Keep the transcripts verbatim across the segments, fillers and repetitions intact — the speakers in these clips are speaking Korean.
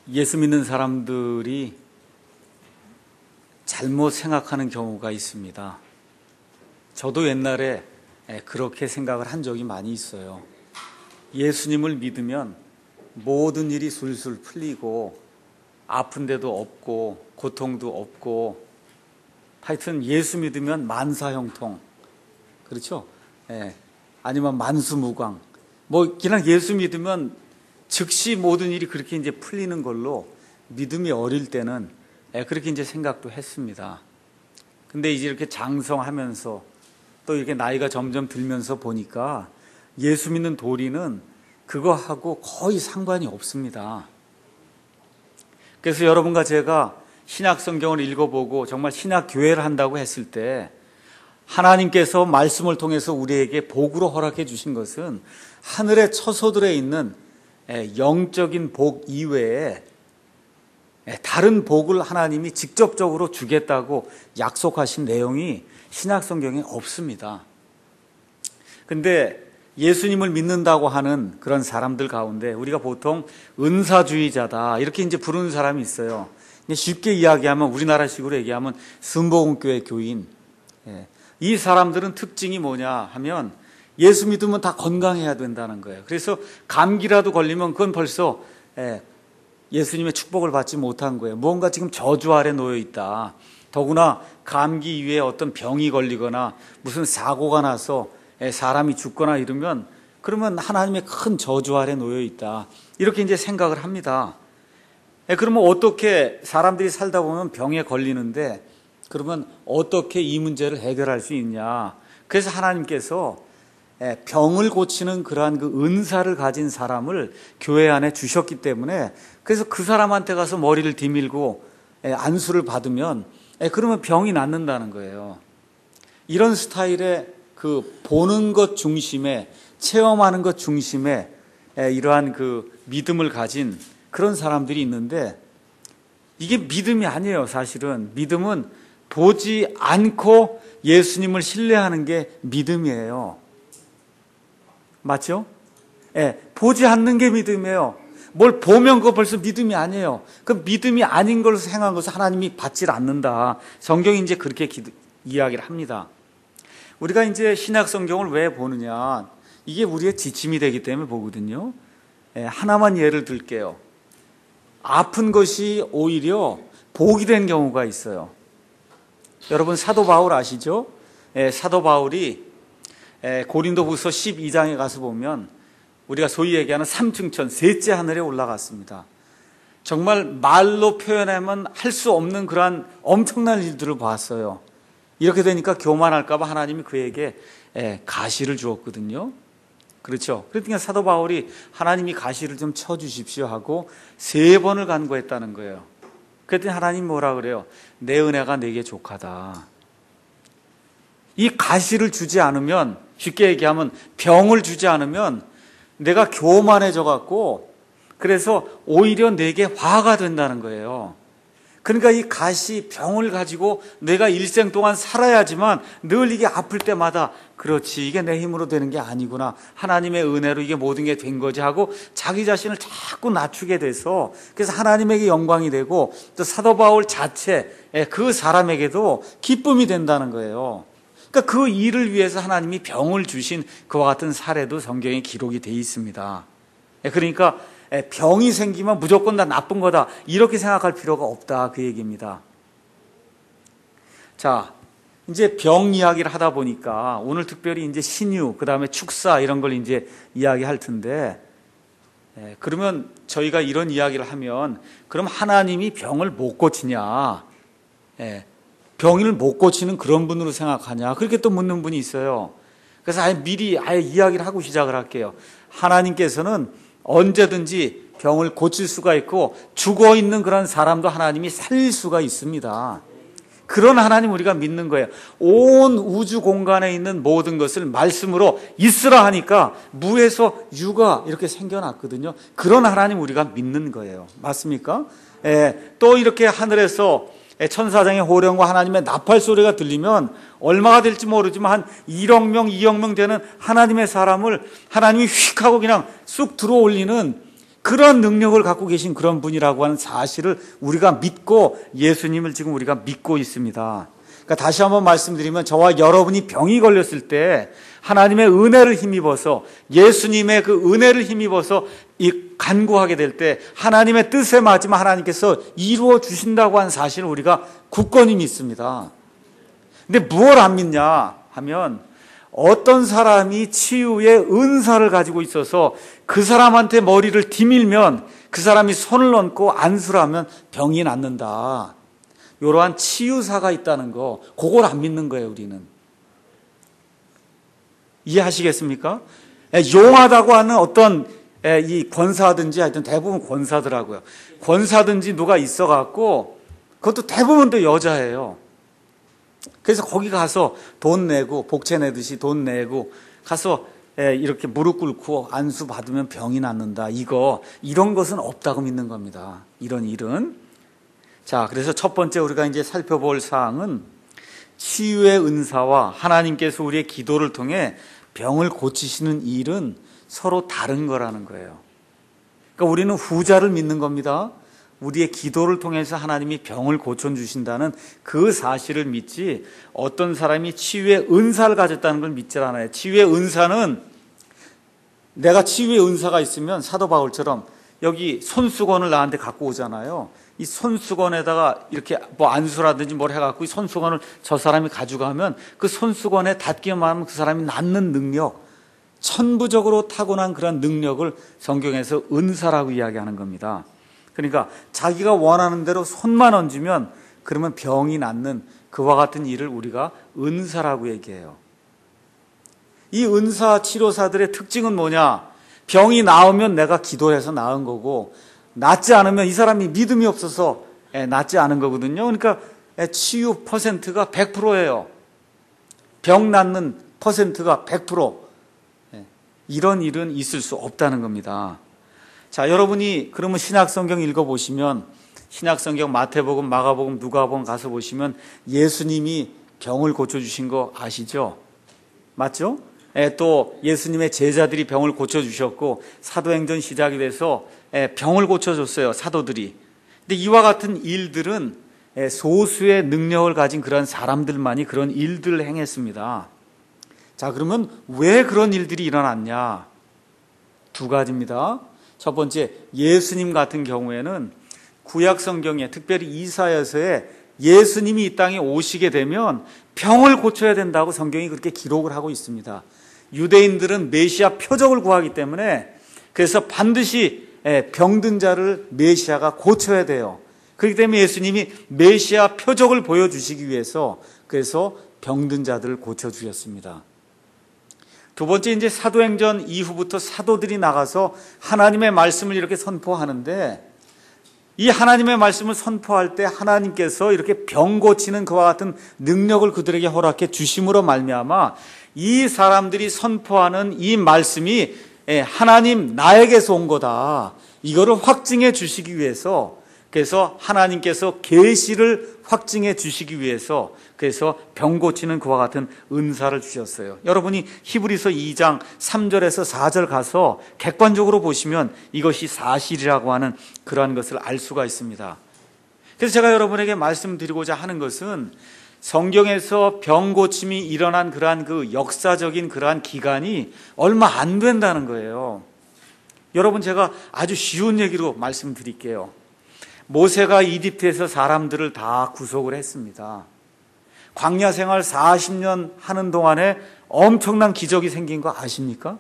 예수 믿는 사람들이 잘못 생각하는 경우가 있습니다. 저도 옛날에 그렇게 생각을 한 적이 많이 있어요. 예수님을 믿으면 모든 일이 술술 풀리고 아픈 데도 없고 고통도 없고 하여튼 예수 믿으면 만사형통, 그렇죠? 예. 아니면 만수무강, 뭐 그냥 예수 믿으면 즉시 모든 일이 그렇게 이제 풀리는 걸로 믿음이 어릴 때는 그렇게 이제 생각도 했습니다. 근데 이제 이렇게 장성하면서 또 이렇게 나이가 점점 들면서 보니까 예수 믿는 도리는 그거하고 거의 상관이 없습니다. 그래서 여러분과 제가 신약 성경을 읽어보고 정말 신약 교회를 한다고 했을 때 하나님께서 말씀을 통해서 우리에게 복으로 허락해 주신 것은 하늘의 처소들에 있는 영적인 복 이외에 다른 복을 하나님이 직접적으로 주겠다고 약속하신 내용이 신약 성경에 없습니다. 근데 예수님을 믿는다고 하는 그런 사람들 가운데 우리가 보통 은사주의자다 이렇게 이제 부르는 사람이 있어요. 쉽게 이야기하면 우리나라식으로 얘기하면 순복음교회 교인. 이 사람들은 특징이 뭐냐 하면 예수 믿으면 다 건강해야 된다는 거예요. 그래서 감기라도 걸리면 그건 벌써 예수님의 축복을 받지 못한 거예요. 무언가 지금 저주 아래 놓여 있다. 더구나 감기 이외에 어떤 병이 걸리거나 무슨 사고가 나서 사람이 죽거나 이러면 그러면 하나님의 큰 저주 아래 놓여 있다. 이렇게 이제 생각을 합니다. 그러면 어떻게 사람들이 살다 보면 병에 걸리는데 그러면 어떻게 이 문제를 해결할 수 있냐. 그래서 하나님께서 병을 고치는 그러한 그 은사를 가진 사람을 교회 안에 주셨기 때문에 그래서 그 사람한테 가서 머리를 디밀고 안수를 받으면 그러면 병이 낫는다는 거예요. 이런 스타일의 그 보는 것 중심에 체험하는 것 중심에 이러한 그 믿음을 가진 그런 사람들이 있는데 이게 믿음이 아니에요. 사실은 믿음은 보지 않고 예수님을 신뢰하는 게 믿음이에요. 맞죠? 예, 보지 않는 게 믿음이에요. 뭘 보면 그거 벌써 믿음이 아니에요. 그 믿음이 아닌 걸로 행한 것을 하나님이 받질 않는다. 성경이 이제 그렇게 기도, 이야기를 합니다. 우리가 이제 신약 성경을 왜 보느냐? 이게 우리의 지침이 되기 때문에 보거든요. 예, 하나만 예를 들게요. 아픈 것이 오히려 복이 된 경우가 있어요. 여러분 사도 바울 아시죠? 예, 사도 바울이 예, 고린도후서 십이 장에 가서 보면 우리가 소위 얘기하는 삼층천, 셋째 하늘에 올라갔습니다. 정말 말로 표현하면 할 수 없는 그러한 엄청난 일들을 봤어요. 이렇게 되니까 교만할까 봐 하나님이 그에게 예, 가시를 주었거든요. 그렇죠. 그러니까 사도 바울이 하나님이 가시를 좀 쳐주십시오 하고 세 번을 간구했다는 거예요. 그랬더니 하나님 뭐라 그래요? 내 은혜가 내게 족하다. 이 가시를 주지 않으면, 쉽게 얘기하면 병을 주지 않으면 내가 교만해져 갖고 그래서 오히려 내게 화가 된다는 거예요. 그러니까 이 가시, 병을 가지고 내가 일생 동안 살아야지만 늘 이게 아플 때마다 그렇지, 이게 내 힘으로 되는 게 아니구나, 하나님의 은혜로 이게 모든 게 된 거지 하고 자기 자신을 자꾸 낮추게 돼서 그래서 하나님에게 영광이 되고 또 사도 바울 자체 그 사람에게도 기쁨이 된다는 거예요. 그러니까 그 일을 위해서 하나님이 병을 주신 그와 같은 사례도 성경에 기록이 돼 있습니다. 그러니까 병이 생기면 무조건 다 나쁜 거다 이렇게 생각할 필요가 없다, 그 얘기입니다. 자, 이제 병 이야기를 하다 보니까 오늘 특별히 이제 신유, 그 다음에 축사 이런 걸 이제 이야기할 텐데, 예, 그러면 저희가 이런 이야기를 하면 그럼 하나님이 병을 못 고치냐? 예, 병을 못 고치는 그런 분으로 생각하냐? 그렇게 또 묻는 분이 있어요. 그래서 아예 미리 아예 이야기를 하고 시작을 할게요. 하나님께서는 언제든지 병을 고칠 수가 있고 죽어 있는 그런 사람도 하나님이 살릴 수가 있습니다. 그런 하나님 우리가 믿는 거예요. 온 우주 공간에 있는 모든 것을 말씀으로 있으라 하니까 무에서 유가 이렇게 생겨났거든요. 그런 하나님 우리가 믿는 거예요. 맞습니까? 예, 또 이렇게 하늘에서 천사장의 호령과 하나님의 나팔 소리가 들리면 얼마가 될지 모르지만 한 일억 명, 이억 명 되는 하나님의 사람을 하나님이 휙 하고 그냥 쑥 들어올리는 그런 능력을 갖고 계신 그런 분이라고 하는 사실을 우리가 믿고 예수님을 지금 우리가 믿고 있습니다. 그러니까 다시 한번 말씀드리면 저와 여러분이 병이 걸렸을 때 하나님의 은혜를 힘입어서 예수님의 그 은혜를 힘입어서 이 간구하게 될 때 하나님의 뜻에 맞으면 하나님께서 이루어 주신다고 하는 사실을 우리가 굳건히 믿습니다. 근데 무엇을 안 믿냐 하면 어떤 사람이 치유의 은사를 가지고 있어서 그 사람한테 머리를 디밀면 그 사람이 손을 얹고 안수를 하면 병이 낫는다. 이러한 치유사가 있다는 거, 그걸 안 믿는 거예요, 우리는. 이해하시겠습니까? 용하다고 하는 어떤 이 권사든지 하여튼 대부분 권사더라고요. 권사든지 누가 있어갖고 그것도 대부분 또 여자예요. 그래서 거기 가서 돈 내고 복채 내듯이 돈 내고 가서 이렇게 무릎 꿇고 안수 받으면 병이 낫는다. 이거 이런 것은 없다고 믿는 겁니다. 이런 일은. 자, 그래서 첫 번째 우리가 이제 살펴볼 사항은 치유의 은사와 하나님께서 우리의 기도를 통해 병을 고치시는 일은 서로 다른 거라는 거예요. 그러니까 우리는 후자를 믿는 겁니다. 우리의 기도를 통해서 하나님이 병을 고쳐주신다는 그 사실을 믿지 어떤 사람이 치유의 은사를 가졌다는 걸 믿질 않아요. 치유의 은사는 내가 치유의 은사가 있으면 사도 바울처럼 여기 손수건을 나한테 갖고 오잖아요. 이 손수건에다가 이렇게 뭐 안수라든지 뭘 해갖고 이 손수건을 저 사람이 가져가면 그 손수건에 닿기만 하면 그 사람이 낫는 능력, 천부적으로 타고난 그런 능력을 성경에서 은사라고 이야기하는 겁니다. 그러니까 자기가 원하는 대로 손만 얹으면 그러면 병이 낫는 그와 같은 일을 우리가 은사라고 얘기해요. 이 은사 치료사들의 특징은 뭐냐? 병이 나으면 내가 기도해서 나은 거고 낫지 않으면 이 사람이 믿음이 없어서 낫지 않은 거거든요. 그러니까 치유 퍼센트가 백 퍼센트예요. 병 낫는 퍼센트가 백 퍼센트. 이런 일은 있을 수 없다는 겁니다. 자, 여러분이 그러면 신약성경 읽어보시면 신약성경 마태복음, 마가복음, 누가복음 가서 보시면 예수님이 병을 고쳐주신 거 아시죠? 맞죠? 예, 또 예수님의 제자들이 병을 고쳐주셨고 사도행전 시작이 돼서 예, 병을 고쳐줬어요, 사도들이. 근데 이와 같은 일들은 예, 소수의 능력을 가진 그런 사람들만이 그런 일들을 행했습니다. 자, 그러면 왜 그런 일들이 일어났냐? 두 가지입니다. 첫 번째, 예수님 같은 경우에는 구약 성경에 특별히 이사야서에 예수님이 이 땅에 오시게 되면 병을 고쳐야 된다고 성경이 그렇게 기록을 하고 있습니다. 유대인들은 메시아 표적을 구하기 때문에 그래서 반드시 병든 자를 메시아가 고쳐야 돼요. 그렇기 때문에 예수님이 메시아 표적을 보여주시기 위해서 그래서 병든 자들을 고쳐주셨습니다. 두 번째, 이제 사도행전 이후부터 사도들이 나가서 하나님의 말씀을 이렇게 선포하는데 이 하나님의 말씀을 선포할 때 하나님께서 이렇게 병 고치는 그와 같은 능력을 그들에게 허락해 주심으로 말미암아 이 사람들이 선포하는 이 말씀이 하나님 나에게서 온 거다. 이거를 확증해 주시기 위해서 그래서 하나님께서 계시를 확증해 주시기 위해서 그래서 병 고치는 그와 같은 은사를 주셨어요. 여러분이 히브리서 이 장 삼 절에서 사 절 가서 객관적으로 보시면 이것이 사실이라고 하는 그러한 것을 알 수가 있습니다. 그래서 제가 여러분에게 말씀드리고자 하는 것은 성경에서 병 고침이 일어난 그러한 그 역사적인 그러한 기간이 얼마 안 된다는 거예요. 여러분, 제가 아주 쉬운 얘기로 말씀드릴게요. 모세가 이집트에서 사람들을 다 구속을 했습니다. 광야 생활 사십 년 하는 동안에 엄청난 기적이 생긴 거 아십니까?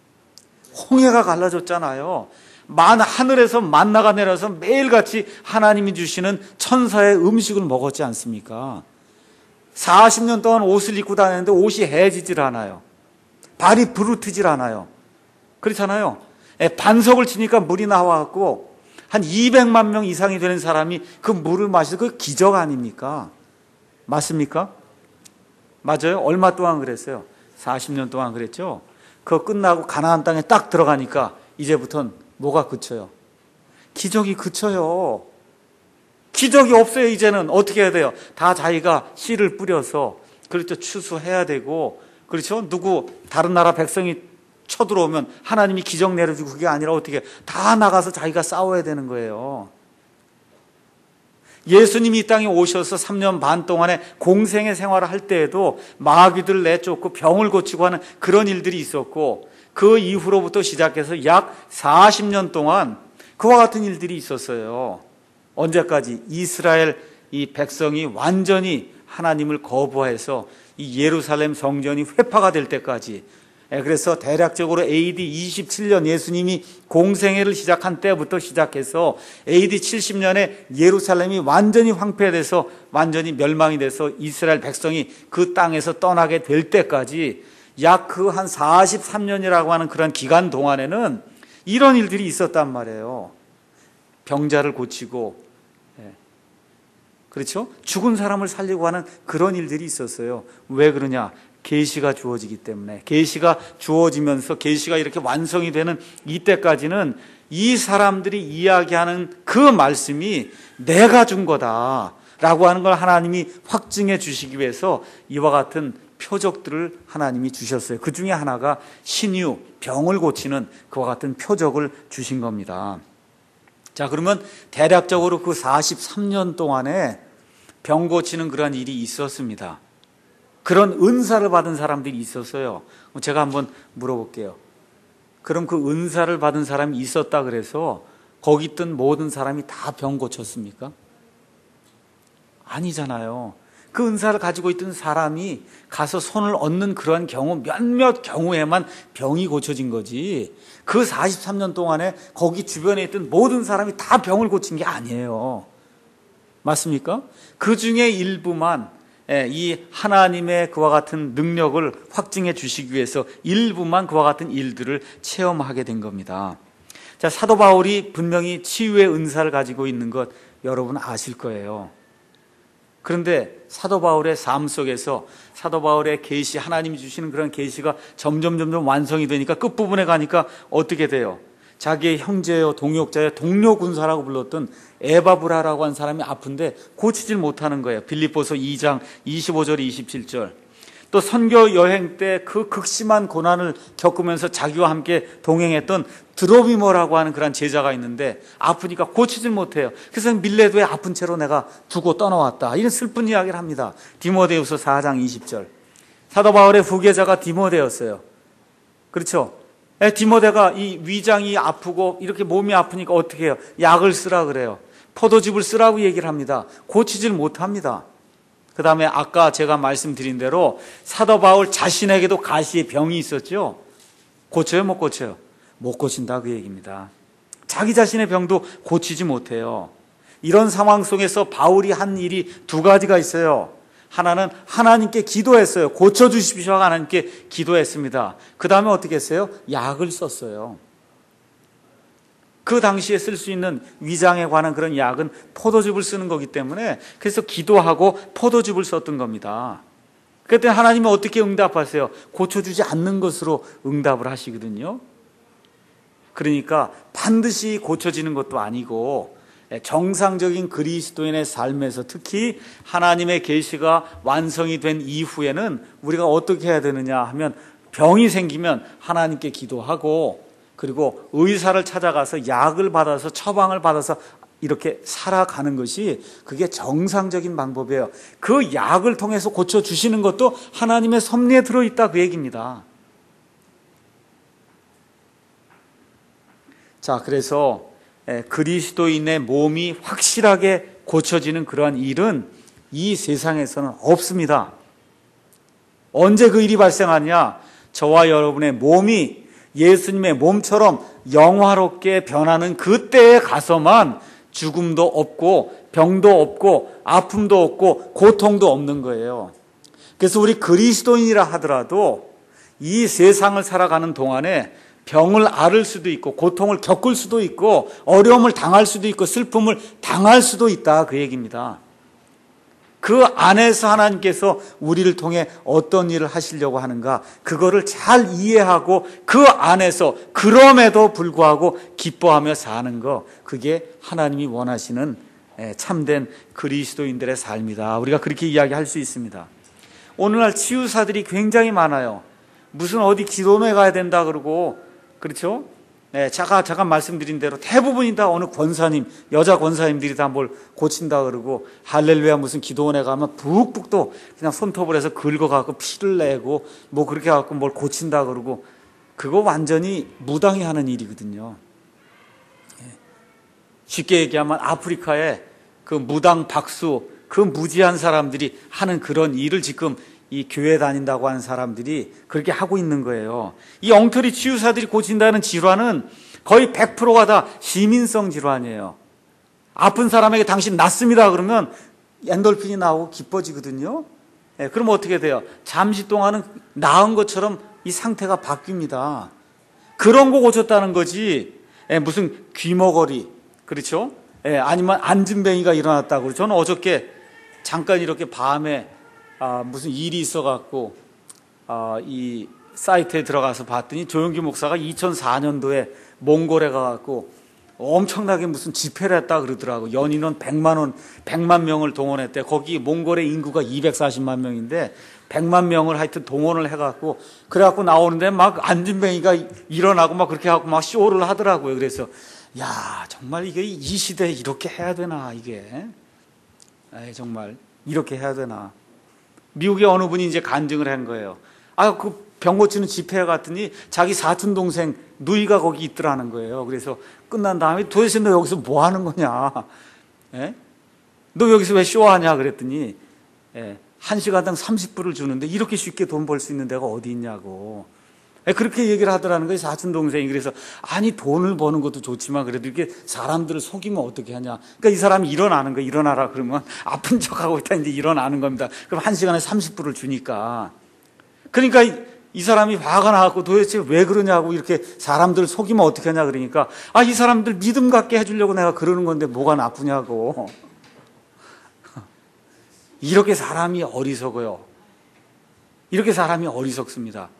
홍해가 갈라졌잖아요. 만 하늘에서 만나가 내려서 매일같이 하나님이 주시는 천사의 음식을 먹었지 않습니까? 사십 년 동안 옷을 입고 다녔는데 옷이 해지질 않아요. 발이 부르트질 않아요. 그렇잖아요. 반석을 치니까 물이 나와갖고 한 이백만 명 이상이 되는 사람이 그 물을 마셔서 그 기적 아닙니까? 맞습니까? 맞아요? 얼마 동안 그랬어요? 사십 년 동안 그랬죠? 그거 끝나고 가나안 땅에 딱 들어가니까 이제부터는 뭐가 그쳐요? 기적이 그쳐요. 기적이 없어요. 이제는 어떻게 해야 돼요? 다 자기가 씨를 뿌려서 그렇죠, 추수해야 되고, 그렇죠, 누구 다른 나라 백성이 쳐들어오면 하나님이 기적 내려주고 그게 아니라 어떻게 다 나가서 자기가 싸워야 되는 거예요. 예수님이 이 땅에 오셔서 삼 년 반 동안에 공생의 생활을 할 때에도 마귀들 내쫓고 병을 고치고 하는 그런 일들이 있었고 그 이후로부터 시작해서 약 사십 년 동안 그와 같은 일들이 있었어요. 언제까지? 이스라엘 이 백성이 완전히 하나님을 거부해서 이 예루살렘 성전이 회파가 될 때까지. 그래서 대략적으로 에이디 이십칠 년 예수님이 공생애를 시작한 때부터 시작해서 에이디 칠십 년에 예루살렘이 완전히 황폐돼서 완전히 멸망이 돼서 이스라엘 백성이 그 땅에서 떠나게 될 때까지 약 그 한 사십삼 년이라고 하는 그런 기간 동안에는 이런 일들이 있었단 말이에요. 병자를 고치고, 그렇죠? 죽은 사람을 살리고 하는 그런 일들이 있었어요. 왜 그러냐? 계시가 주어지기 때문에. 계시가 주어지면서 계시가 이렇게 완성이 되는 이때까지는 이 사람들이 이야기하는 그 말씀이 내가 준 거다라고 하는 걸 하나님이 확증해 주시기 위해서 이와 같은 표적들을 하나님이 주셨어요. 그 중에 하나가 신유, 병을 고치는 그와 같은 표적을 주신 겁니다. 자, 그러면 대략적으로 그 사십삼 년 동안에 병 고치는 그런 일이 있었습니다. 그런 은사를 받은 사람들이 있었어요. 제가 한번 물어볼게요. 그럼 그 은사를 받은 사람이 있었다 그래서 거기 있던 모든 사람이 다 병 고쳤습니까? 아니잖아요. 그 은사를 가지고 있던 사람이 가서 손을 얹는 그런 경우 몇몇 경우에만 병이 고쳐진 거지 그 사십삼 년 동안에 거기 주변에 있던 모든 사람이 다 병을 고친 게 아니에요. 맞습니까? 그 중에 일부만 이 하나님의 그와 같은 능력을 확증해 주시기 위해서 일부만 그와 같은 일들을 체험하게 된 겁니다. 자, 사도 바울이 분명히 치유의 은사를 가지고 있는 것 여러분 아실 거예요. 그런데 사도 바울의 삶 속에서 사도 바울의 계시, 하나님이 주시는 그런 계시가 점점 점점 완성이 되니까 끝부분에 가니까 어떻게 돼요? 자기의 형제요, 동역자요, 동료 군사라고 불렀던 에바브라라고 한 사람이 아픈데 고치질 못하는 거예요. 빌립보서 이 장 이십오 절 이십칠 절. 또 선교 여행 때 그 극심한 고난을 겪으면서 자기와 함께 동행했던 드로비모라고 하는 그런 제자가 있는데 아프니까 고치질 못해요. 그래서 밀레도에 아픈 채로 내가 두고 떠나왔다. 이런 슬픈 이야기를 합니다. 디모데후서 사 장 이십 절. 사도 바울의 후계자가 디모데였어요. 그렇죠? 디모데가 이 위장이 아프고 이렇게 몸이 아프니까 어떻게 해요? 약을 쓰라 그래요. 포도즙을 쓰라고 얘기를 합니다. 고치질 못합니다. 그 다음에 아까 제가 말씀드린 대로 사도 바울 자신에게도 가시의 병이 있었죠. 고쳐요? 못 고쳐요? 못 고친다 그 얘기입니다. 자기 자신의 병도 고치지 못해요. 이런 상황 속에서 바울이 한 일이 두 가지가 있어요. 하나는 하나님께 기도했어요. 고쳐주십시오. 하나님께 기도했습니다. 그 다음에 어떻게 했어요? 약을 썼어요. 그 당시에 쓸 수 있는 위장에 관한 그런 약은 포도즙을 쓰는 거기 때문에 그래서 기도하고 포도즙을 썼던 겁니다. 그때 하나님이 어떻게 응답하세요? 고쳐주지 않는 것으로 응답을 하시거든요. 그러니까 반드시 고쳐지는 것도 아니고 정상적인 그리스도인의 삶에서 특히 하나님의 계시가 완성이 된 이후에는 우리가 어떻게 해야 되느냐 하면 병이 생기면 하나님께 기도하고 그리고 의사를 찾아가서 약을 받아서 처방을 받아서 이렇게 살아가는 것이 그게 정상적인 방법이에요. 그 약을 통해서 고쳐주시는 것도 하나님의 섭리에 들어있다 그 얘기입니다. 자, 그래서 그리스도인의 몸이 확실하게 고쳐지는 그러한 일은 이 세상에서는 없습니다. 언제 그 일이 발생하냐? 저와 여러분의 몸이 예수님의 몸처럼 영화롭게 변하는 그때에 가서만 죽음도 없고 병도 없고 아픔도 없고 고통도 없는 거예요. 그래서 우리 그리스도인이라 하더라도 이 세상을 살아가는 동안에 병을 앓을 수도 있고 고통을 겪을 수도 있고 어려움을 당할 수도 있고 슬픔을 당할 수도 있다 그 얘기입니다. 그 안에서 하나님께서 우리를 통해 어떤 일을 하시려고 하는가 그거를 잘 이해하고 그 안에서 그럼에도 불구하고 기뻐하며 사는 거 그게 하나님이 원하시는 참된 그리스도인들의 삶이다. 우리가 그렇게 이야기할 수 있습니다. 오늘날 치유사들이 굉장히 많아요. 무슨 어디 기도원에 가야 된다 그러고, 그렇죠? 네, 제가 잠깐 말씀드린 대로 대부분이 다 어느 권사님, 여자 권사님들이 다 뭘 고친다 그러고, 할렐루야 무슨 기도원에 가면 푹푹 또 그냥 손톱을 해서 긁어갖고 피를 내고 뭐 그렇게 갖고 뭘 고친다 그러고, 그거 완전히 무당이 하는 일이거든요. 쉽게 얘기하면 아프리카에 그 무당 박수, 그 무지한 사람들이 하는 그런 일을 지금 이 교회 다닌다고 하는 사람들이 그렇게 하고 있는 거예요. 이 엉터리 치유사들이 고친다는 질환은 거의 백 퍼센트가 다 시민성 질환이에요. 아픈 사람에게 당신 낫습니다 그러면 엔돌핀이 나오고 기뻐지거든요. 네, 그럼 어떻게 돼요? 잠시 동안은 나은 것처럼 이 상태가 바뀝니다. 그런 거 고쳤다는 거지. 네, 무슨 귀머거리, 그렇죠? 네, 아니면 안진뱅이가 일어났다고. 저는 어저께 잠깐 이렇게 밤에 아, 무슨 일이 있어갖고 아, 이 사이트에 들어가서 봤더니 조영기 목사가 이천사 년도에 몽골에 가갖고 엄청나게 무슨 집회를 했다 그러더라고. 연인원 백만 원, 백만 명을 동원했대. 거기 몽골의 인구가 이백사십만 명인데 백만 명을 하여튼 동원을 해갖고 그래갖고 나오는데 막 안진뱅이가 일어나고 막 그렇게 하고 막 쇼를 하더라고요. 그래서 야, 정말 이게 이 시대에 이렇게 해야 되나 이게. 에이, 정말 이렇게 해야 되나. 미국의 어느 분이 이제 간증을 한 거예요. 아, 그 병 고치는 집회에 갔더니 자기 사촌 동생 누이가 거기 있더라는 거예요. 그래서 끝난 다음에 도대체 너 여기서 뭐 하는 거냐? 예? 너 여기서 왜 쇼하냐? 그랬더니 예, 한 시간당 삼십 불을 주는데 이렇게 쉽게 돈 벌 수 있는 데가 어디 있냐고. 예, 그렇게 얘기를 하더라는 거예요. 사촌 동생이. 그래서 아니 돈을 버는 것도 좋지만 그래도 이렇게 사람들을 속이면 어떻게 하냐. 그러니까 이 사람이 일어나는 거예요. 일어나라 그러면 아픈 척하고 있다 이제 일어나는 겁니다. 그럼 한 시간에 삼십 불을 주니까. 그러니까 이, 이 사람이 화가 나갖고 도대체 왜 그러냐고 이렇게 사람들을 속이면 어떻게 하냐 그러니까 아, 이 사람들 믿음 갖게 해주려고 내가 그러는 건데 뭐가 나쁘냐고. 이렇게 사람이 어리석어요. 이렇게 사람이 어리석습니다.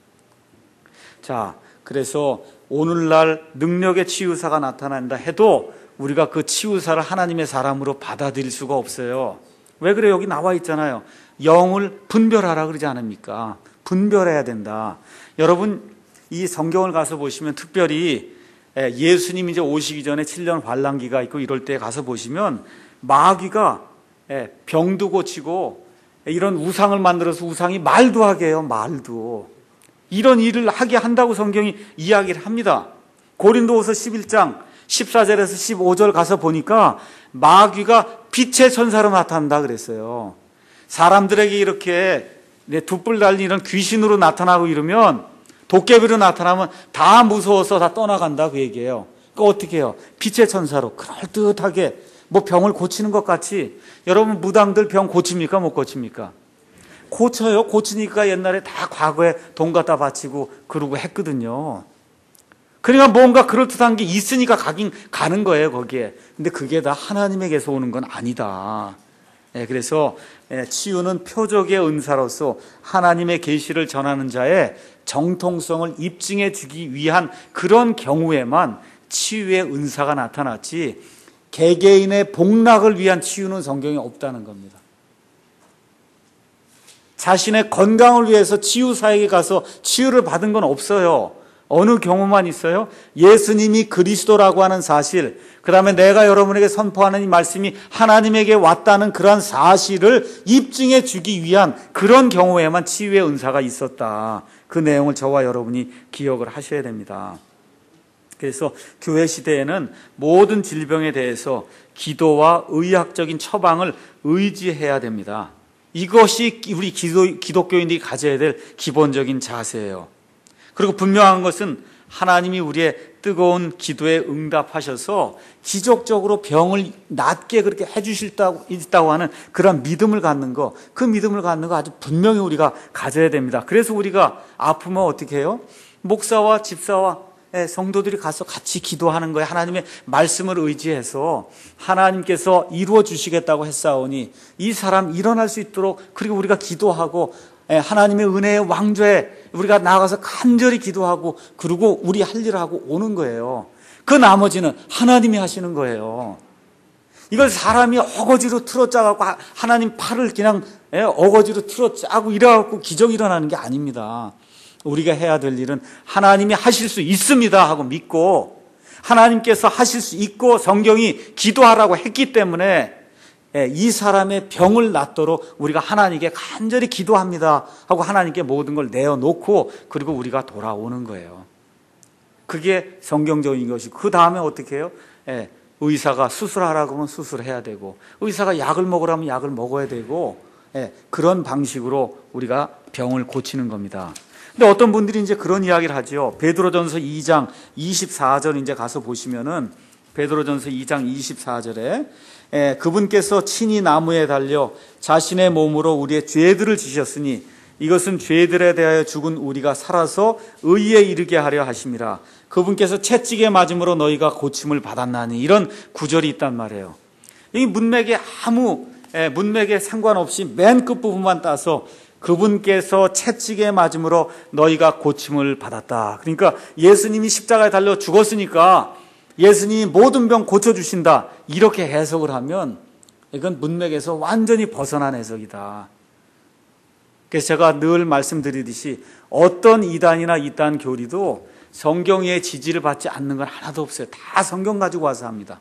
자, 그래서 오늘날 능력의 치유사가 나타난다 해도 우리가 그 치유사를 하나님의 사람으로 받아들일 수가 없어요. 왜 그래? 여기 나와 있잖아요. 영을 분별하라 그러지 않습니까? 분별해야 된다. 여러분, 이 성경을 가서 보시면 특별히 예수님이 이제 오시기 전에 칠 년 환란기가 있고 이럴 때 가서 보시면 마귀가 병도 고치고 이런 우상을 만들어서 우상이 말도 하게 해요. 말도. 이런 일을 하게 한다고 성경이 이야기를 합니다. 고린도후서 십일 장 십사 절에서 십오 절 가서 보니까 마귀가 빛의 천사로 나타난다 그랬어요. 사람들에게 이렇게 두 뿔 달린 이런 귀신으로 나타나고 이러면 도깨비로 나타나면 다 무서워서 다 떠나간다 그 얘기예요. 그러니까 어떻게 해요? 빛의 천사로 그럴듯하게 뭐 병을 고치는 것 같이. 여러분 무당들 병 고칩니까? 못 고칩니까? 고쳐요. 고치니까 옛날에 다 과거에 돈 갖다 바치고 그러고 했거든요. 그러니까 뭔가 그럴듯한 게 있으니까 가긴 가는 거예요 거기에. 근데 그게 다 하나님에게서 오는 건 아니다. 예, 그래서 치유는 표적의 은사로서 하나님의 계시를 전하는 자의 정통성을 입증해 주기 위한 그런 경우에만 치유의 은사가 나타났지 개개인의 복락을 위한 치유는 성경에 없다는 겁니다. 자신의 건강을 위해서 치유사에게 가서 치유를 받은 건 없어요. 어느 경우만 있어요? 예수님이 그리스도라고 하는 사실, 그 다음에 내가 여러분에게 선포하는 이 말씀이 하나님에게 왔다는 그러한 사실을 입증해 주기 위한 그런 경우에만 치유의 은사가 있었다. 그 내용을 저와 여러분이 기억을 하셔야 됩니다. 그래서 교회 시대에는 모든 질병에 대해서 기도와 의학적인 처방을 의지해야 됩니다. 이것이 우리 기도, 기독교인들이 가져야 될 기본적인 자세예요. 그리고 분명한 것은 하나님이 우리의 뜨거운 기도에 응답하셔서 기적적으로 병을 낫게 그렇게 해주실 있다고 하는 그런 믿음을 갖는 거, 그 믿음을 갖는 거 아주 분명히 우리가 가져야 됩니다. 그래서 우리가 아프면 어떻게 해요? 목사와 집사와 성도들이 가서 같이 기도하는 거예요. 하나님의 말씀을 의지해서 하나님께서 이루어 주시겠다고 했사오니 이 사람 일어날 수 있도록, 그리고 우리가 기도하고 하나님의 은혜의 왕좌에 우리가 나가서 간절히 기도하고 그리고 우리 할 일을 하고 오는 거예요. 그 나머지는 하나님이 하시는 거예요. 이걸 사람이 어거지로 틀어짜고 하나님 팔을 그냥 어거지로 틀어짜고 이래갖고 기적이 일어나는 게 아닙니다. 우리가 해야 될 일은 하나님이 하실 수 있습니다 하고 믿고, 하나님께서 하실 수 있고 성경이 기도하라고 했기 때문에 이 사람의 병을 낫도록 우리가 하나님께 간절히 기도합니다 하고 하나님께 모든 걸 내어놓고 그리고 우리가 돌아오는 거예요. 그게 성경적인 것이고, 그 다음에 어떻게 해요? 예, 의사가 수술하라고 하면 수술해야 되고, 의사가 약을 먹으라면 약을 먹어야 되고, 예, 그런 방식으로 우리가 병을 고치는 겁니다. 근데 어떤 분들이 이제 그런 이야기를 하죠. 베드로전서 이 장 이십사 절 이제 가서 보시면은, 베드로전서 이 장 이십사 절에 예, 그분께서 친히 나무에 달려 자신의 몸으로 우리의 죄들을 지셨으니 이것은 죄들에 대하여 죽은 우리가 살아서 의에 이르게 하려 하심이라. 그분께서 채찍에 맞음으로 너희가 고침을 받았나니, 이런 구절이 있단 말이에요. 이 문맥에 아무 예, 문맥에 상관없이 맨 끝부분만 따서 그분께서 채찍에 맞음으로 너희가 고침을 받았다. 그러니까 예수님이 십자가에 달려 죽었으니까 예수님이 모든 병 고쳐주신다, 이렇게 해석을 하면 이건 문맥에서 완전히 벗어난 해석이다. 그래서 제가 늘 말씀드리듯이 어떤 이단이나 이단 교리도 성경의 지지를 받지 않는 건 하나도 없어요. 다 성경 가지고 와서 합니다.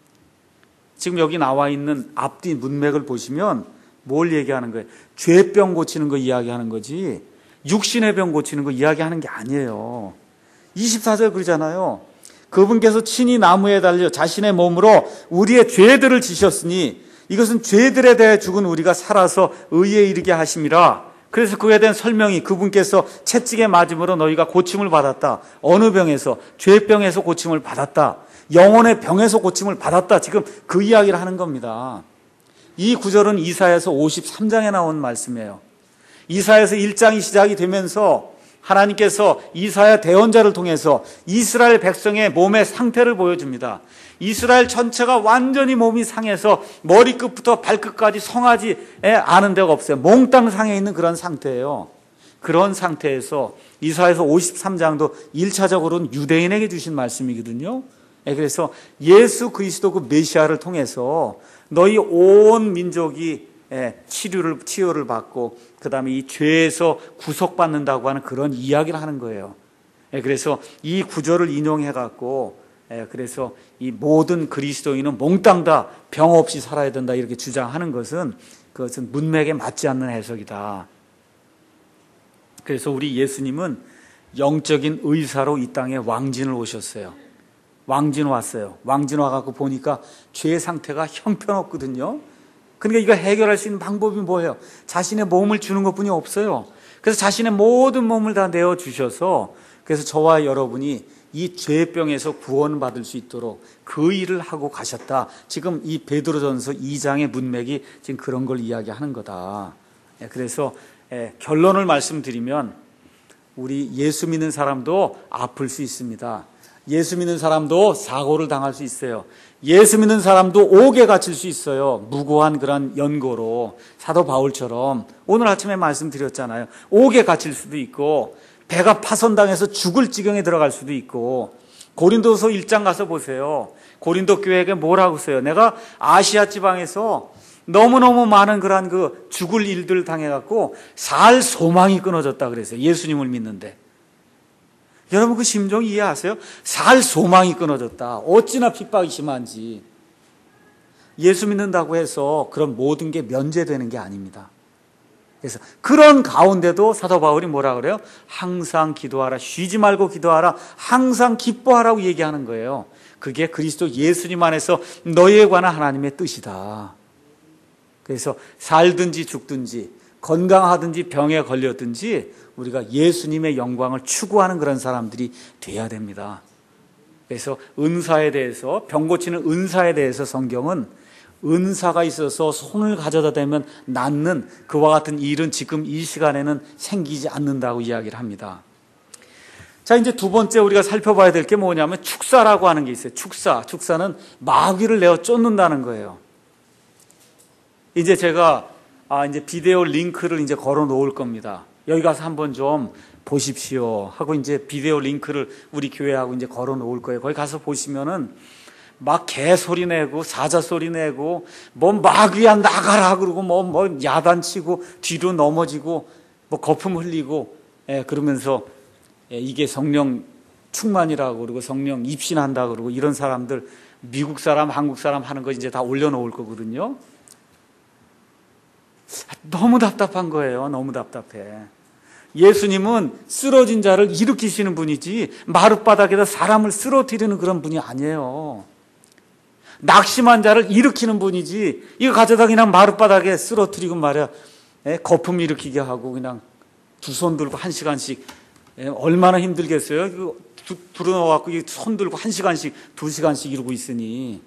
지금 여기 나와 있는 앞뒤 문맥을 보시면 뭘 얘기하는 거예요? 죄병 고치는 거 이야기하는 거지 육신의 병 고치는 거 이야기하는 게 아니에요. 이십사 절 그러잖아요. 그분께서 친히 나무에 달려 자신의 몸으로 우리의 죄들을 지셨으니 이것은 죄들에 대해 죽은 우리가 살아서 의에 이르게 하심이라. 그래서 그에 대한 설명이, 그분께서 채찍에 맞음으로 너희가 고침을 받았다. 어느 병에서? 죄병에서 고침을 받았다. 영혼의 병에서 고침을 받았다. 지금 그 이야기를 하는 겁니다. 이 구절은 이사야서 오십삼 장에 나온 말씀이에요. 이사야서 일 장이 시작이 되면서 하나님께서 이사야 대언자를 통해서 이스라엘 백성의 몸의 상태를 보여줍니다. 이스라엘 전체가 완전히 몸이 상해서 머리끝부터 발끝까지 성하지에 아는 데가 없어요. 몽땅 상해 있는 그런 상태예요. 그런 상태에서 이사야서 오십삼 장도 일 차적으로는 유대인에게 주신 말씀이거든요. 그래서 예수 그리스도 그 메시아를 통해서 너희 온 민족이 치료를, 치유를 받고 그 다음에 이 죄에서 구속받는다고 하는 그런 이야기를 하는 거예요. 그래서 이 구절을 인용해 갖고 그래서 이 모든 그리스도인은 몽땅 다 병 없이 살아야 된다 이렇게 주장하는 것은, 그것은 문맥에 맞지 않는 해석이다. 그래서 우리 예수님은 영적인 의사로 이 땅에 왕진을 오셨어요. 왕진 왔어요. 왕진 와갖고 보니까 죄 상태가 형편없거든요. 그러니까 이거 해결할 수 있는 방법이 뭐예요? 자신의 몸을 주는 것뿐이 없어요. 그래서 자신의 모든 몸을 다 내어주셔서, 그래서 저와 여러분이 이 죄병에서 구원받을 수 있도록 그 일을 하고 가셨다. 지금 이 베드로전서 이 장의 문맥이 지금 그런 걸 이야기하는 거다. 그래서 결론을 말씀드리면, 우리 예수 믿는 사람도 아플 수 있습니다. 예수 믿는 사람도 사고를 당할 수 있어요. 예수 믿는 사람도 옥에 갇힐 수 있어요. 무고한 그런 연고로. 사도 바울처럼 오늘 아침에 말씀드렸잖아요. 옥에 갇힐 수도 있고, 배가 파손당해서 죽을 지경에 들어갈 수도 있고. 고린도서 일 장 가서 보세요. 고린도 교회에게 뭐라고 써요? 내가 아시아 지방에서 너무너무 많은 그런 그 죽을 일들을 당해갖고 살 소망이 끊어졌다 그랬어요. 예수님을 믿는데. 여러분 그 심정 이해하세요? 살 소망이 끊어졌다. 어찌나 핍박이 심한지. 예수 믿는다고 해서 그런 모든 게 면제되는 게 아닙니다. 그래서 그런 가운데도 사도 바울이 뭐라 그래요? 항상 기도하라. 쉬지 말고 기도하라. 항상 기뻐하라고 얘기하는 거예요. 그게 그리스도 예수님 안에서 너희에 관한 하나님의 뜻이다. 그래서 살든지 죽든지 건강하든지 병에 걸렸든지 우리가 예수님의 영광을 추구하는 그런 사람들이 돼야 됩니다. 그래서 은사에 대해서, 병 고치는 은사에 대해서 성경은 은사가 있어서 손을 가져다 대면 낫는 그와 같은 일은 지금 이 시간에는 생기지 않는다고 이야기를 합니다. 자, 이제 두 번째 우리가 살펴봐야 될 게 뭐냐면 축사라고 하는 게 있어요. 축사. 축사는 마귀를 내어 쫓는다는 거예요. 이제 제가 아, 이제 비디오 링크를 이제 걸어 놓을 겁니다. 여기 가서 한번 좀 보십시오 하고 이제 비디오 링크를 우리 교회하고 이제 걸어 놓을 거예요. 거기 가서 보시면은 막 개소리 내고 사자 소리 내고 뭐 마귀야 나가라 그러고 뭐, 뭐 야단치고 뒤로 넘어지고 뭐 거품 흘리고 예, 그러면서 예, 이게 성령 충만이라고 그러고 성령 입신한다 그러고 이런 사람들 미국 사람, 한국 사람 하는 거 이제 다 올려놓을 거거든요. 너무 답답한 거예요. 너무 답답해. 예수님은 쓰러진 자를 일으키시는 분이지 마룻바닥에다 사람을 쓰러뜨리는 그런 분이 아니에요. 낙심한 자를 일으키는 분이지 이거 가져다 그냥 마룻바닥에 쓰러뜨리고 말이야 예, 거품 일으키게 하고 그냥 두 손 들고 한 시간씩 예, 얼마나 힘들겠어요. 이거 불어넣어갖고 손 들고 한 시간씩 두 시간씩 이러고 있으니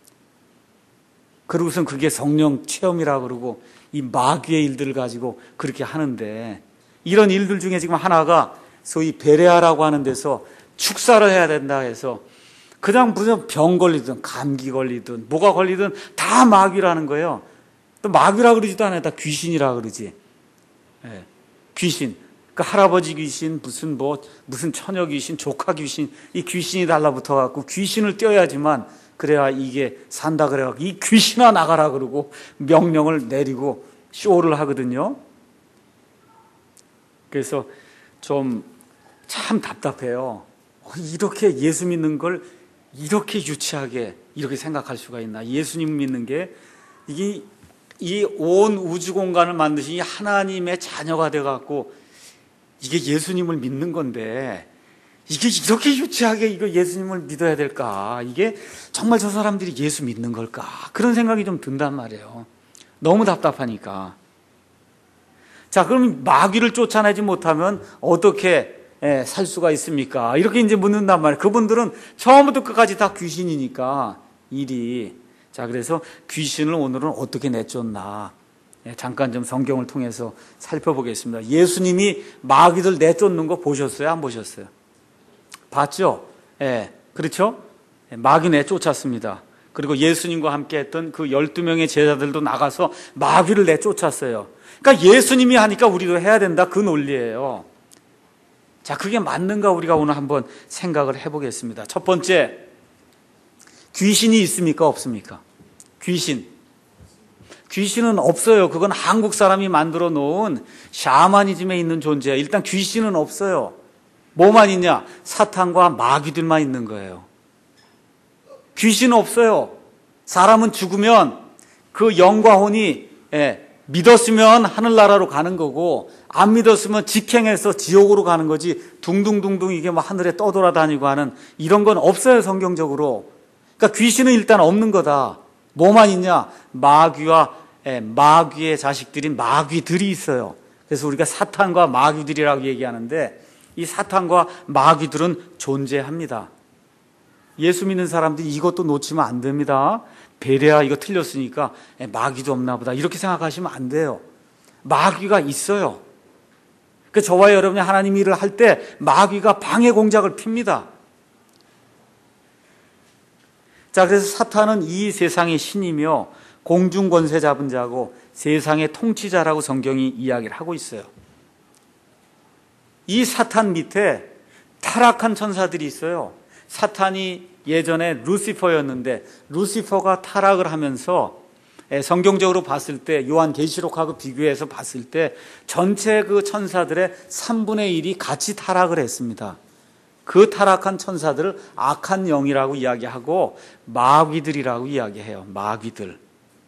그러고선 그게 성령 체험이라 그러고 이 마귀의 일들을 가지고 그렇게 하는데 이런 일들 중에 지금 하나가 소위 베레아라고 하는 데서 축사를 해야 된다 해서 그냥 무슨 병 걸리든 감기 걸리든 뭐가 걸리든 다 마귀라는 거예요. 또 마귀라 그러지도 않아요. 다 귀신이라 그러지. 예, 귀신. 그 할아버지 귀신, 무슨 뭐 무슨 처녀 귀신, 조카 귀신, 이 귀신이 달라붙어 갖고 귀신을 떼어야지만 그래야 이게 산다 그래 갖고 이 귀신아 나가라 그러고 명령을 내리고 쇼를 하거든요. 그래서 좀 참 답답해요. 이렇게 예수 믿는 걸 이렇게 유치하게 이렇게 생각할 수가 있나? 예수님 믿는 게 이게 이 온 우주 공간을 만드신 이 하나님의 자녀가 돼 갖고 이게 예수님을 믿는 건데 이게 이렇게 유치하게 이거 예수님을 믿어야 될까? 이게 정말 저 사람들이 예수 믿는 걸까? 그런 생각이 좀 든단 말이에요. 너무 답답하니까. 자, 그럼 마귀를 쫓아내지 못하면 어떻게 살 수가 있습니까? 이렇게 이제 묻는단 말이에요. 그분들은 처음부터 끝까지 다 귀신이니까 일이. 자, 그래서 귀신을 오늘은 어떻게 내쫓나? 잠깐 좀 성경을 통해서 살펴보겠습니다. 예수님이 마귀들 내쫓는 거 보셨어요? 안 보셨어요? 봤죠? 예, 그렇죠? 마귀 내쫓았습니다. 그리고 예수님과 함께 했던 그 열두 명의 제자들도 나가서 마귀를 내쫓았어요. 그러니까 예수님이 하니까 우리도 해야 된다. 그 논리예요. 자, 그게 맞는가 우리가 오늘 한번 생각을 해보겠습니다. 첫 번째, 귀신이 있습니까? 없습니까? 귀신. 귀신은 없어요. 그건 한국 사람이 만들어 놓은 샤머니즘에 있는 존재예요. 일단 귀신은 없어요. 뭐만 있냐? 사탄과 마귀들만 있는 거예요. 귀신은 없어요. 사람은 죽으면 그 영과 혼이 예, 믿었으면 하늘나라로 가는 거고 안 믿었으면 직행해서 지옥으로 가는 거지 둥둥둥둥 이게 뭐 하늘에 떠돌아다니고 하는 이런 건 없어요. 성경적으로. 그러니까 귀신은 일단 없는 거다. 뭐만 있냐? 마귀와 예, 마귀의 자식들인 마귀들이 있어요. 그래서 우리가 사탄과 마귀들이라고 얘기하는데 이 사탄과 마귀들은 존재합니다. 예수 믿는 사람들이 이것도 놓치면 안 됩니다. 베레아 이거 틀렸으니까 예, 마귀도 없나 보다 이렇게 생각하시면 안 돼요. 마귀가 있어요. 그 저와 여러분이 하나님 일을 할 때 마귀가 방해 공작을 핍니다. 자, 그래서 사탄은 이 세상의 신이며 공중 권세 잡은 자고 세상의 통치자라고 성경이 이야기를 하고 있어요. 이 사탄 밑에 타락한 천사들이 있어요. 사탄이 예전에 루시퍼였는데 루시퍼가 타락을 하면서 성경적으로 봤을 때 요한계시록하고 비교해서 봤을 때 전체 그 천사들의 삼분의 일이 같이 타락을 했습니다. 그 타락한 천사들을 악한 영이라고 이야기하고 마귀들이라고 이야기해요. 마귀들.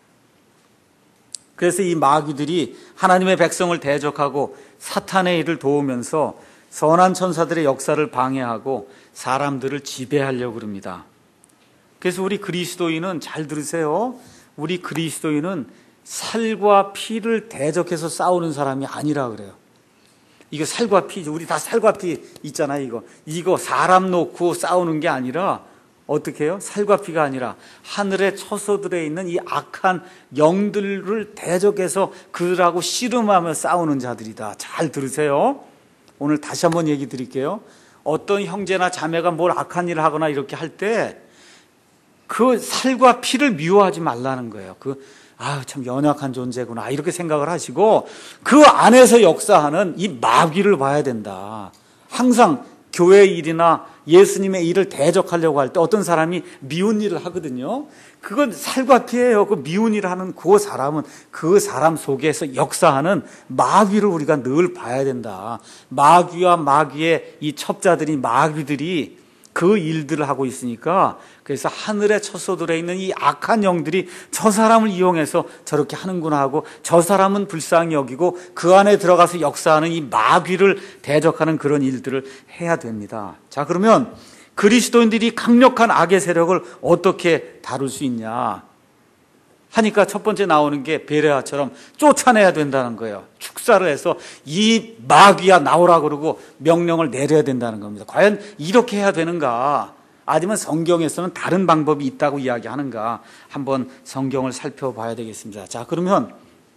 그래서 이 마귀들이 하나님의 백성을 대적하고 사탄의 일을 도우면서 선한 천사들의 역사를 방해하고 사람들을 지배하려고 합니다. 그래서 우리 그리스도인은 잘 들으세요. 우리 그리스도인은 살과 피를 대적해서 싸우는 사람이 아니라 그래요. 이거 살과 피, 우리 다 살과 피 있잖아요. 이거 이거 사람 놓고 싸우는 게 아니라 어떻게 해요? 살과 피가 아니라 하늘의 처소들에 있는 이 악한 영들을 대적해서 그들하고 씨름하며 싸우는 자들이다. 잘 들으세요. 오늘 다시 한번 얘기 드릴게요. 어떤 형제나 자매가 뭘 악한 일을 하거나 이렇게 할 때 그 살과 피를 미워하지 말라는 거예요. 그 아, 참 연약한 존재구나 이렇게 생각을 하시고 그 안에서 역사하는 이 마귀를 봐야 된다. 항상 교회 일이나 예수님의 일을 대적하려고 할 때 어떤 사람이 미운 일을 하거든요. 그건 살과 피예요. 그 미운이라는 그 사람은 그 사람 속에서 역사하는 마귀를 우리가 늘 봐야 된다. 마귀와 마귀의 이 첩자들이, 마귀들이 그 일들을 하고 있으니까, 그래서 하늘에 처소들에 있는 이 악한 영들이 저 사람을 이용해서 저렇게 하는구나 하고, 저 사람은 불쌍히 여기고 그 안에 들어가서 역사하는 이 마귀를 대적하는 그런 일들을 해야 됩니다. 자, 그러면 그리스도인들이 강력한 악의 세력을 어떻게 다룰 수 있냐 하니까 첫 번째 나오는 게 베레아처럼 쫓아내야 된다는 거예요. 축사를 해서 이 마귀야 나오라 그러고 명령을 내려야 된다는 겁니다. 과연 이렇게 해야 되는가? 아니면 성경에서는 다른 방법이 있다고 이야기하는가? 한번 성경을 살펴봐야 되겠습니다. 자, 그러면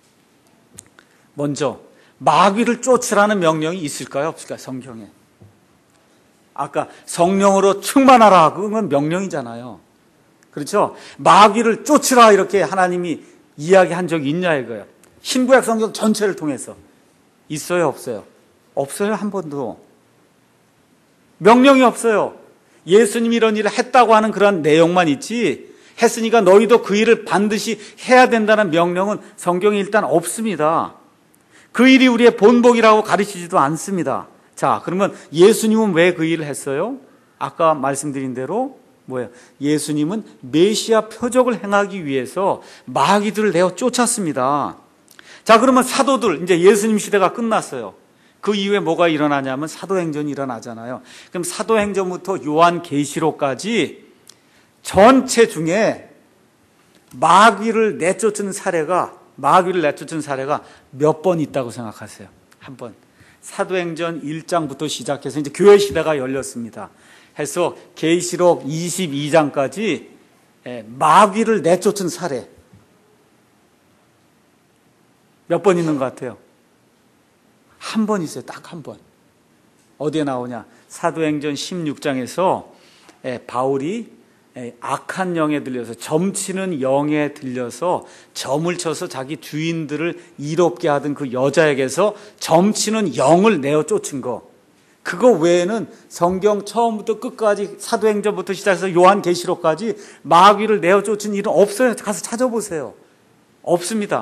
먼저 마귀를 쫓으라는 명령이 있을까요? 없을까요? 성경에. 아까 성령으로 충만하라, 그건 명령이잖아요. 그렇죠? 마귀를 쫓으라 이렇게 하나님이 이야기한 적이 있냐 이거예요. 신구약 성경 전체를 통해서. 있어요, 없어요? 없어요, 한 번도. 명령이 없어요. 예수님이 이런 일을 했다고 하는 그런 내용만 있지, 했으니까 너희도 그 일을 반드시 해야 된다는 명령은 성경에 일단 없습니다. 그 일이 우리의 본복이라고 가르치지도 않습니다. 자, 그러면 예수님은 왜 그 일을 했어요? 아까 말씀드린 대로 뭐예요? 예수님은 메시아 표적을 행하기 위해서 마귀들을 내어 쫓았습니다. 자, 그러면 사도들, 이제 예수님 시대가 끝났어요. 그 이후에 뭐가 일어나냐면 사도행전이 일어나잖아요. 그럼 사도행전부터 요한계시록까지 전체 중에 마귀를 내쫓은 사례가, 마귀를 내쫓은 사례가 몇 번 있다고 생각하세요? 한 번. 사도행전 일 장부터 시작해서 이제 교회 시대가 열렸습니다. 해서 계시록 이십이 장까지 마귀를 내쫓은 사례 몇 번 있는 것 같아요? 한 번 있어요. 딱 한 번. 어디에 나오냐? 사도행전 십육 장에서 바울이 악한 영에 들려서, 점치는 영에 들려서 점을 쳐서 자기 주인들을 이롭게 하던 그 여자에게서 점치는 영을 내어 쫓은 거, 그거 외에는 성경 처음부터 끝까지 사도행전부터 시작해서 요한계시록까지 마귀를 내어 쫓은 일은 없어요. 가서 찾아보세요. 없습니다.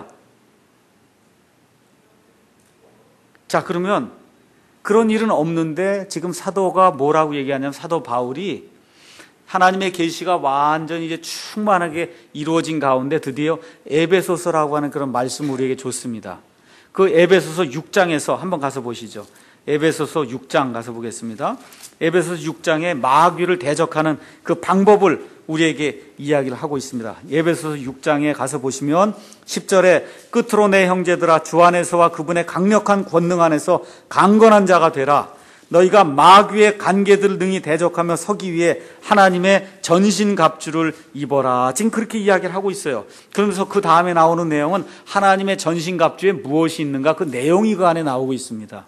자, 그러면 그런 일은 없는데 지금 사도가 뭐라고 얘기하냐면, 사도 바울이 하나님의 계시가 완전히 이제 충만하게 이루어진 가운데 드디어 에베소서라고 하는 그런 말씀을 우리에게 줬습니다. 그 에베소서 육 장에서 한번 가서 보시죠. 에베소서 육 장 가서 보겠습니다. 에베소서 육 장에 마귀를 대적하는 그 방법을 우리에게 이야기를 하고 있습니다. 에베소서 육 장에 가서 보시면 십 절에 끝으로 내 형제들아, 주 안에서와 그분의 강력한 권능 안에서 강건한 자가 되라. 너희가 마귀의 간계들을 능히 대적하며 서기 위해 하나님의 전신갑주를 입어라. 지금 그렇게 이야기를 하고 있어요. 그러면서 그 다음에 나오는 내용은 하나님의 전신갑주에 무엇이 있는가, 그 내용이 그 안에 나오고 있습니다.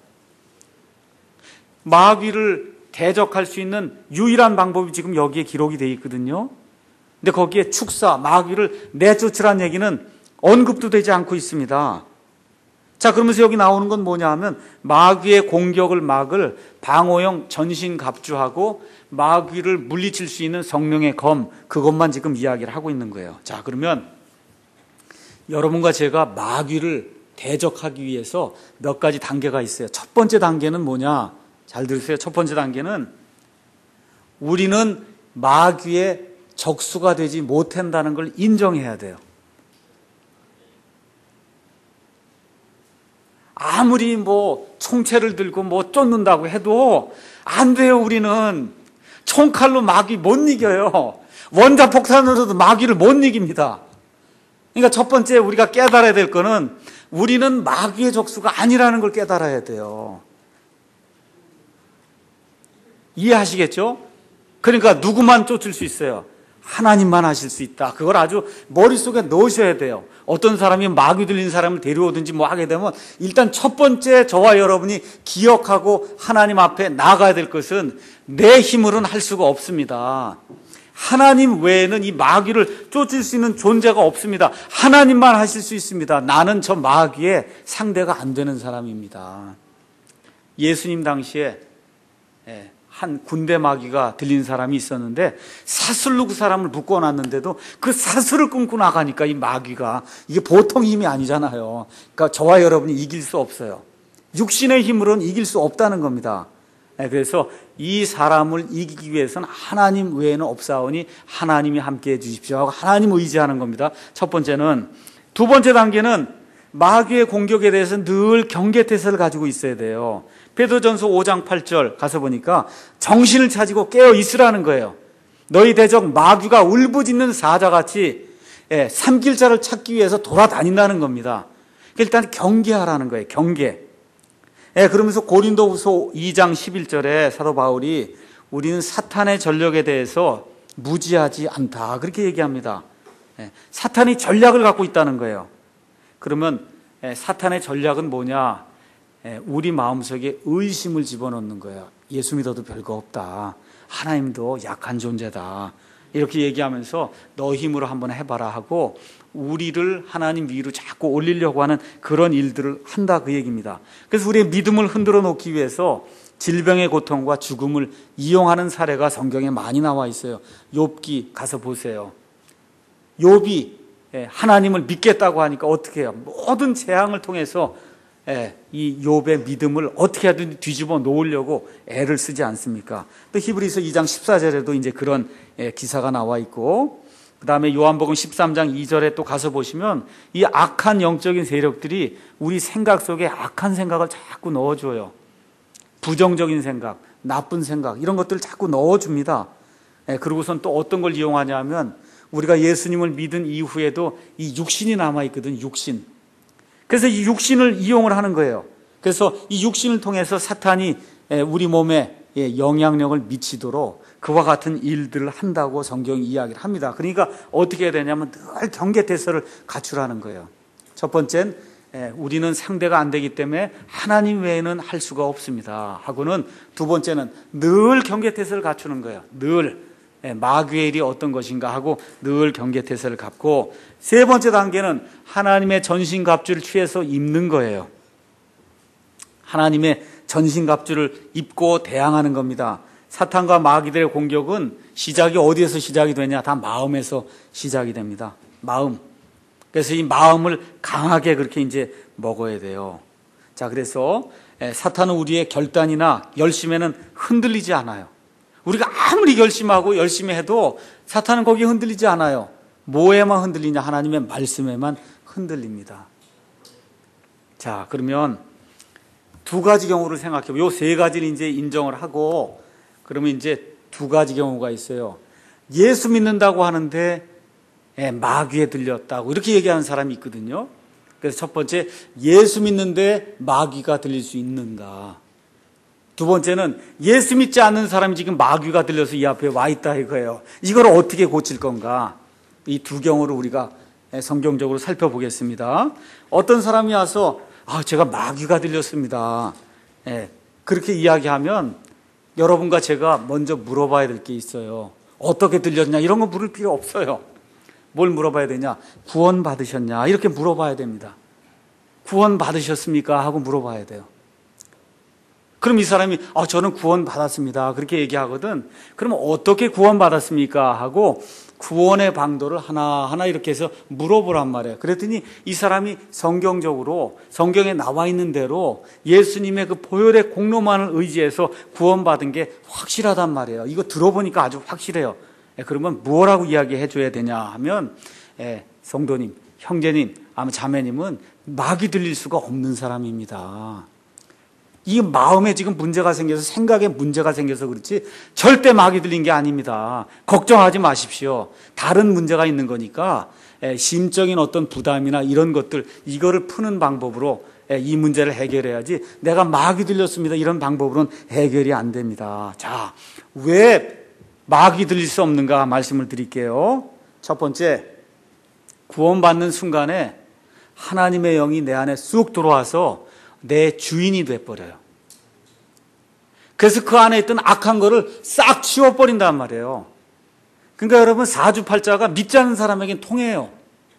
마귀를 대적할 수 있는 유일한 방법이 지금 여기에 기록이 되어 있거든요. 근데 거기에 축사, 마귀를 내쫓으라는 얘기는 언급도 되지 않고 있습니다. 자, 그러면서 여기 나오는 건 뭐냐 하면, 마귀의 공격을 막을 방어용 전신갑주하고 마귀를 물리칠 수 있는 성령의 검, 그것만 지금 이야기를 하고 있는 거예요. 자, 그러면 여러분과 제가 마귀를 대적하기 위해서 몇 가지 단계가 있어요. 첫 번째 단계는 뭐냐? 잘 들으세요. 첫 번째 단계는 우리는 마귀의 적수가 되지 못한다는 걸 인정해야 돼요. 아무리 뭐 총채를 들고 뭐 쫓는다고 해도 안 돼요. 우리는 총칼로 마귀 못 이겨요. 원자폭탄으로도 마귀를 못 이깁니다. 그러니까 첫 번째 우리가 깨달아야 될 거는 우리는 마귀의 적수가 아니라는 걸 깨달아야 돼요. 이해하시겠죠? 그러니까 누구만 쫓을 수 있어요? 하나님만 하실 수 있다. 그걸 아주 머릿속에 넣으셔야 돼요. 어떤 사람이 마귀 들린 사람을 데려오든지 뭐 하게 되면 일단 첫 번째 저와 여러분이 기억하고 하나님 앞에 나가야 될 것은 내 힘으로는 할 수가 없습니다. 하나님 외에는 이 마귀를 쫓을 수 있는 존재가 없습니다. 하나님만 하실 수 있습니다. 나는 저 마귀의 상대가 안 되는 사람입니다. 예수님 당시에 한 군대 마귀가 들린 사람이 있었는데 사슬로 그 사람을 묶어놨는데도 그 사슬을 끊고 나가니까 이 마귀가, 이게 보통 힘이 아니잖아요. 그러니까 저와 여러분이 이길 수 없어요. 육신의 힘으로는 이길 수 없다는 겁니다. 그래서 이 사람을 이기기 위해서는 하나님 외에는 없사오니 하나님이 함께해 주십시오 하고 하나님 의지하는 겁니다. 첫 번째는. 두 번째 단계는 마귀의 공격에 대해서 늘 경계태세를 가지고 있어야 돼요. 베드로전서 오 장 팔 절 가서 보니까 정신을 차리고 깨어 있으라는 거예요. 너희 대적 마귀가 울부짖는 사자같이 예, 삼킬 자를 찾기 위해서 돌아다닌다는 겁니다. 일단 경계하라는 거예요. 경계. 예, 그러면서 고린도후서 이 장 십일 절에 사도 바울이 우리는 사탄의 전력에 대해서 무지하지 않다, 그렇게 얘기합니다. 예, 사탄이 전략을 갖고 있다는 거예요. 그러면 예, 사탄의 전략은 뭐냐? 예, 우리 마음속에 의심을 집어넣는 거예요. 예수 믿어도 별거 없다, 하나님도 약한 존재다, 이렇게 얘기하면서 너 힘으로 한번 해봐라 하고 우리를 하나님 위로 자꾸 올리려고 하는 그런 일들을 한다, 그 얘기입니다. 그래서 우리의 믿음을 흔들어 놓기 위해서 질병의 고통과 죽음을 이용하는 사례가 성경에 많이 나와 있어요. 욥기 가서 보세요. 욥이 하나님을 믿겠다고 하니까 어떻게 해요? 모든 재앙을 통해서 이 욥의 믿음을 어떻게 하든 뒤집어 놓으려고 애를 쓰지 않습니까? 또 히브리서 이 장 십사 절에도 이제 그런 기사가 나와 있고, 그 다음에 요한복음 십삼 장 이 절에 또 가서 보시면 이 악한 영적인 세력들이 우리 생각 속에 악한 생각을 자꾸 넣어줘요. 부정적인 생각, 나쁜 생각, 이런 것들을 자꾸 넣어줍니다. 그러고선 또 어떤 걸 이용하냐 하면 우리가 예수님을 믿은 이후에도 이 육신이 남아있거든, 육신. 그래서 이 육신을 이용을 하는 거예요. 그래서 이 육신을 통해서 사탄이 우리 몸에 영향력을 미치도록 그와 같은 일들을 한다고 성경이 이야기를 합니다. 그러니까 어떻게 해야 되냐면 늘 경계태세를 갖추라는 거예요. 첫 번째는 우리는 상대가 안 되기 때문에 하나님 외에는 할 수가 없습니다 하고는, 두 번째는 늘 경계태세를 갖추는 거예요. 늘 마귀의 일이 어떤 것인가 하고 늘 경계태세를 갖고, 세 번째 단계는 하나님의 전신갑주를 취해서 입는 거예요. 하나님의 전신갑주를 입고 대항하는 겁니다. 사탄과 마귀들의 공격은 시작이 어디에서 시작이 되냐? 다 마음에서 시작이 됩니다. 마음. 그래서 이 마음을 강하게 그렇게 이제 먹어야 돼요. 자, 그래서 사탄은 우리의 결단이나 열심에는 흔들리지 않아요. 우리가 아무리 결심하고 열심히 해도 사탄은 거기에 흔들리지 않아요. 뭐에만 흔들리냐? 하나님의 말씀에만 흔들립니다. 자, 그러면 두 가지 경우를 생각해보면, 요 세 가지를 이제 인정을 하고, 그러면 이제 두 가지 경우가 있어요. 예수 믿는다고 하는데 예, 마귀에 들렸다고 이렇게 얘기하는 사람이 있거든요. 그래서 첫 번째, 예수 믿는데 마귀가 들릴 수 있는가? 두 번째는 예수 믿지 않는 사람이 지금 마귀가 들려서 이 앞에 와 있다 이거예요. 이걸 어떻게 고칠 건가? 이 두 경우를 우리가 성경적으로 살펴보겠습니다. 어떤 사람이 와서 아, 제가 마귀가 들렸습니다, 예, 그렇게 이야기하면 여러분과 제가 먼저 물어봐야 될 게 있어요. 어떻게 들렸냐? 이런 거 물을 필요 없어요. 뭘 물어봐야 되냐? 구원 받으셨냐? 이렇게 물어봐야 됩니다. 구원 받으셨습니까? 하고 물어봐야 돼요. 그럼 이 사람이 아, 저는 구원 받았습니다, 그렇게 얘기하거든. 그럼 어떻게 구원 받았습니까? 하고 구원의 방도를 하나하나 이렇게 해서 물어보란 말이에요. 그랬더니 이 사람이 성경적으로 성경에 나와 있는 대로 예수님의 그 보혈의 공로만을 의지해서 구원받은 게 확실하단 말이에요. 이거 들어보니까 아주 확실해요. 그러면 뭐라고 이야기해 줘야 되냐 하면, 성도님, 형제님, 아마 자매님은 마귀 들릴 수가 없는 사람입니다. 이 마음에 지금 문제가 생겨서, 생각에 문제가 생겨서 그렇지 절대 마귀 들린 게 아닙니다. 걱정하지 마십시오. 다른 문제가 있는 거니까 심적인 어떤 부담이나 이런 것들, 이거를 푸는 방법으로 이 문제를 해결해야지 내가 마귀 들렸습니다 이런 방법으로는 해결이 안 됩니다. 자, 왜 마귀 들릴 수 없는가 말씀을 드릴게요. 첫 번째, 구원받는 순간에 하나님의 영이 내 안에 쑥 들어와서 내 주인이 돼버려요. 그래서 그 안에 있던 악한 거를 싹 치워버린단 말이에요. 그러니까 여러분, 사주팔자가 믿지 않는 사람에겐 통해요.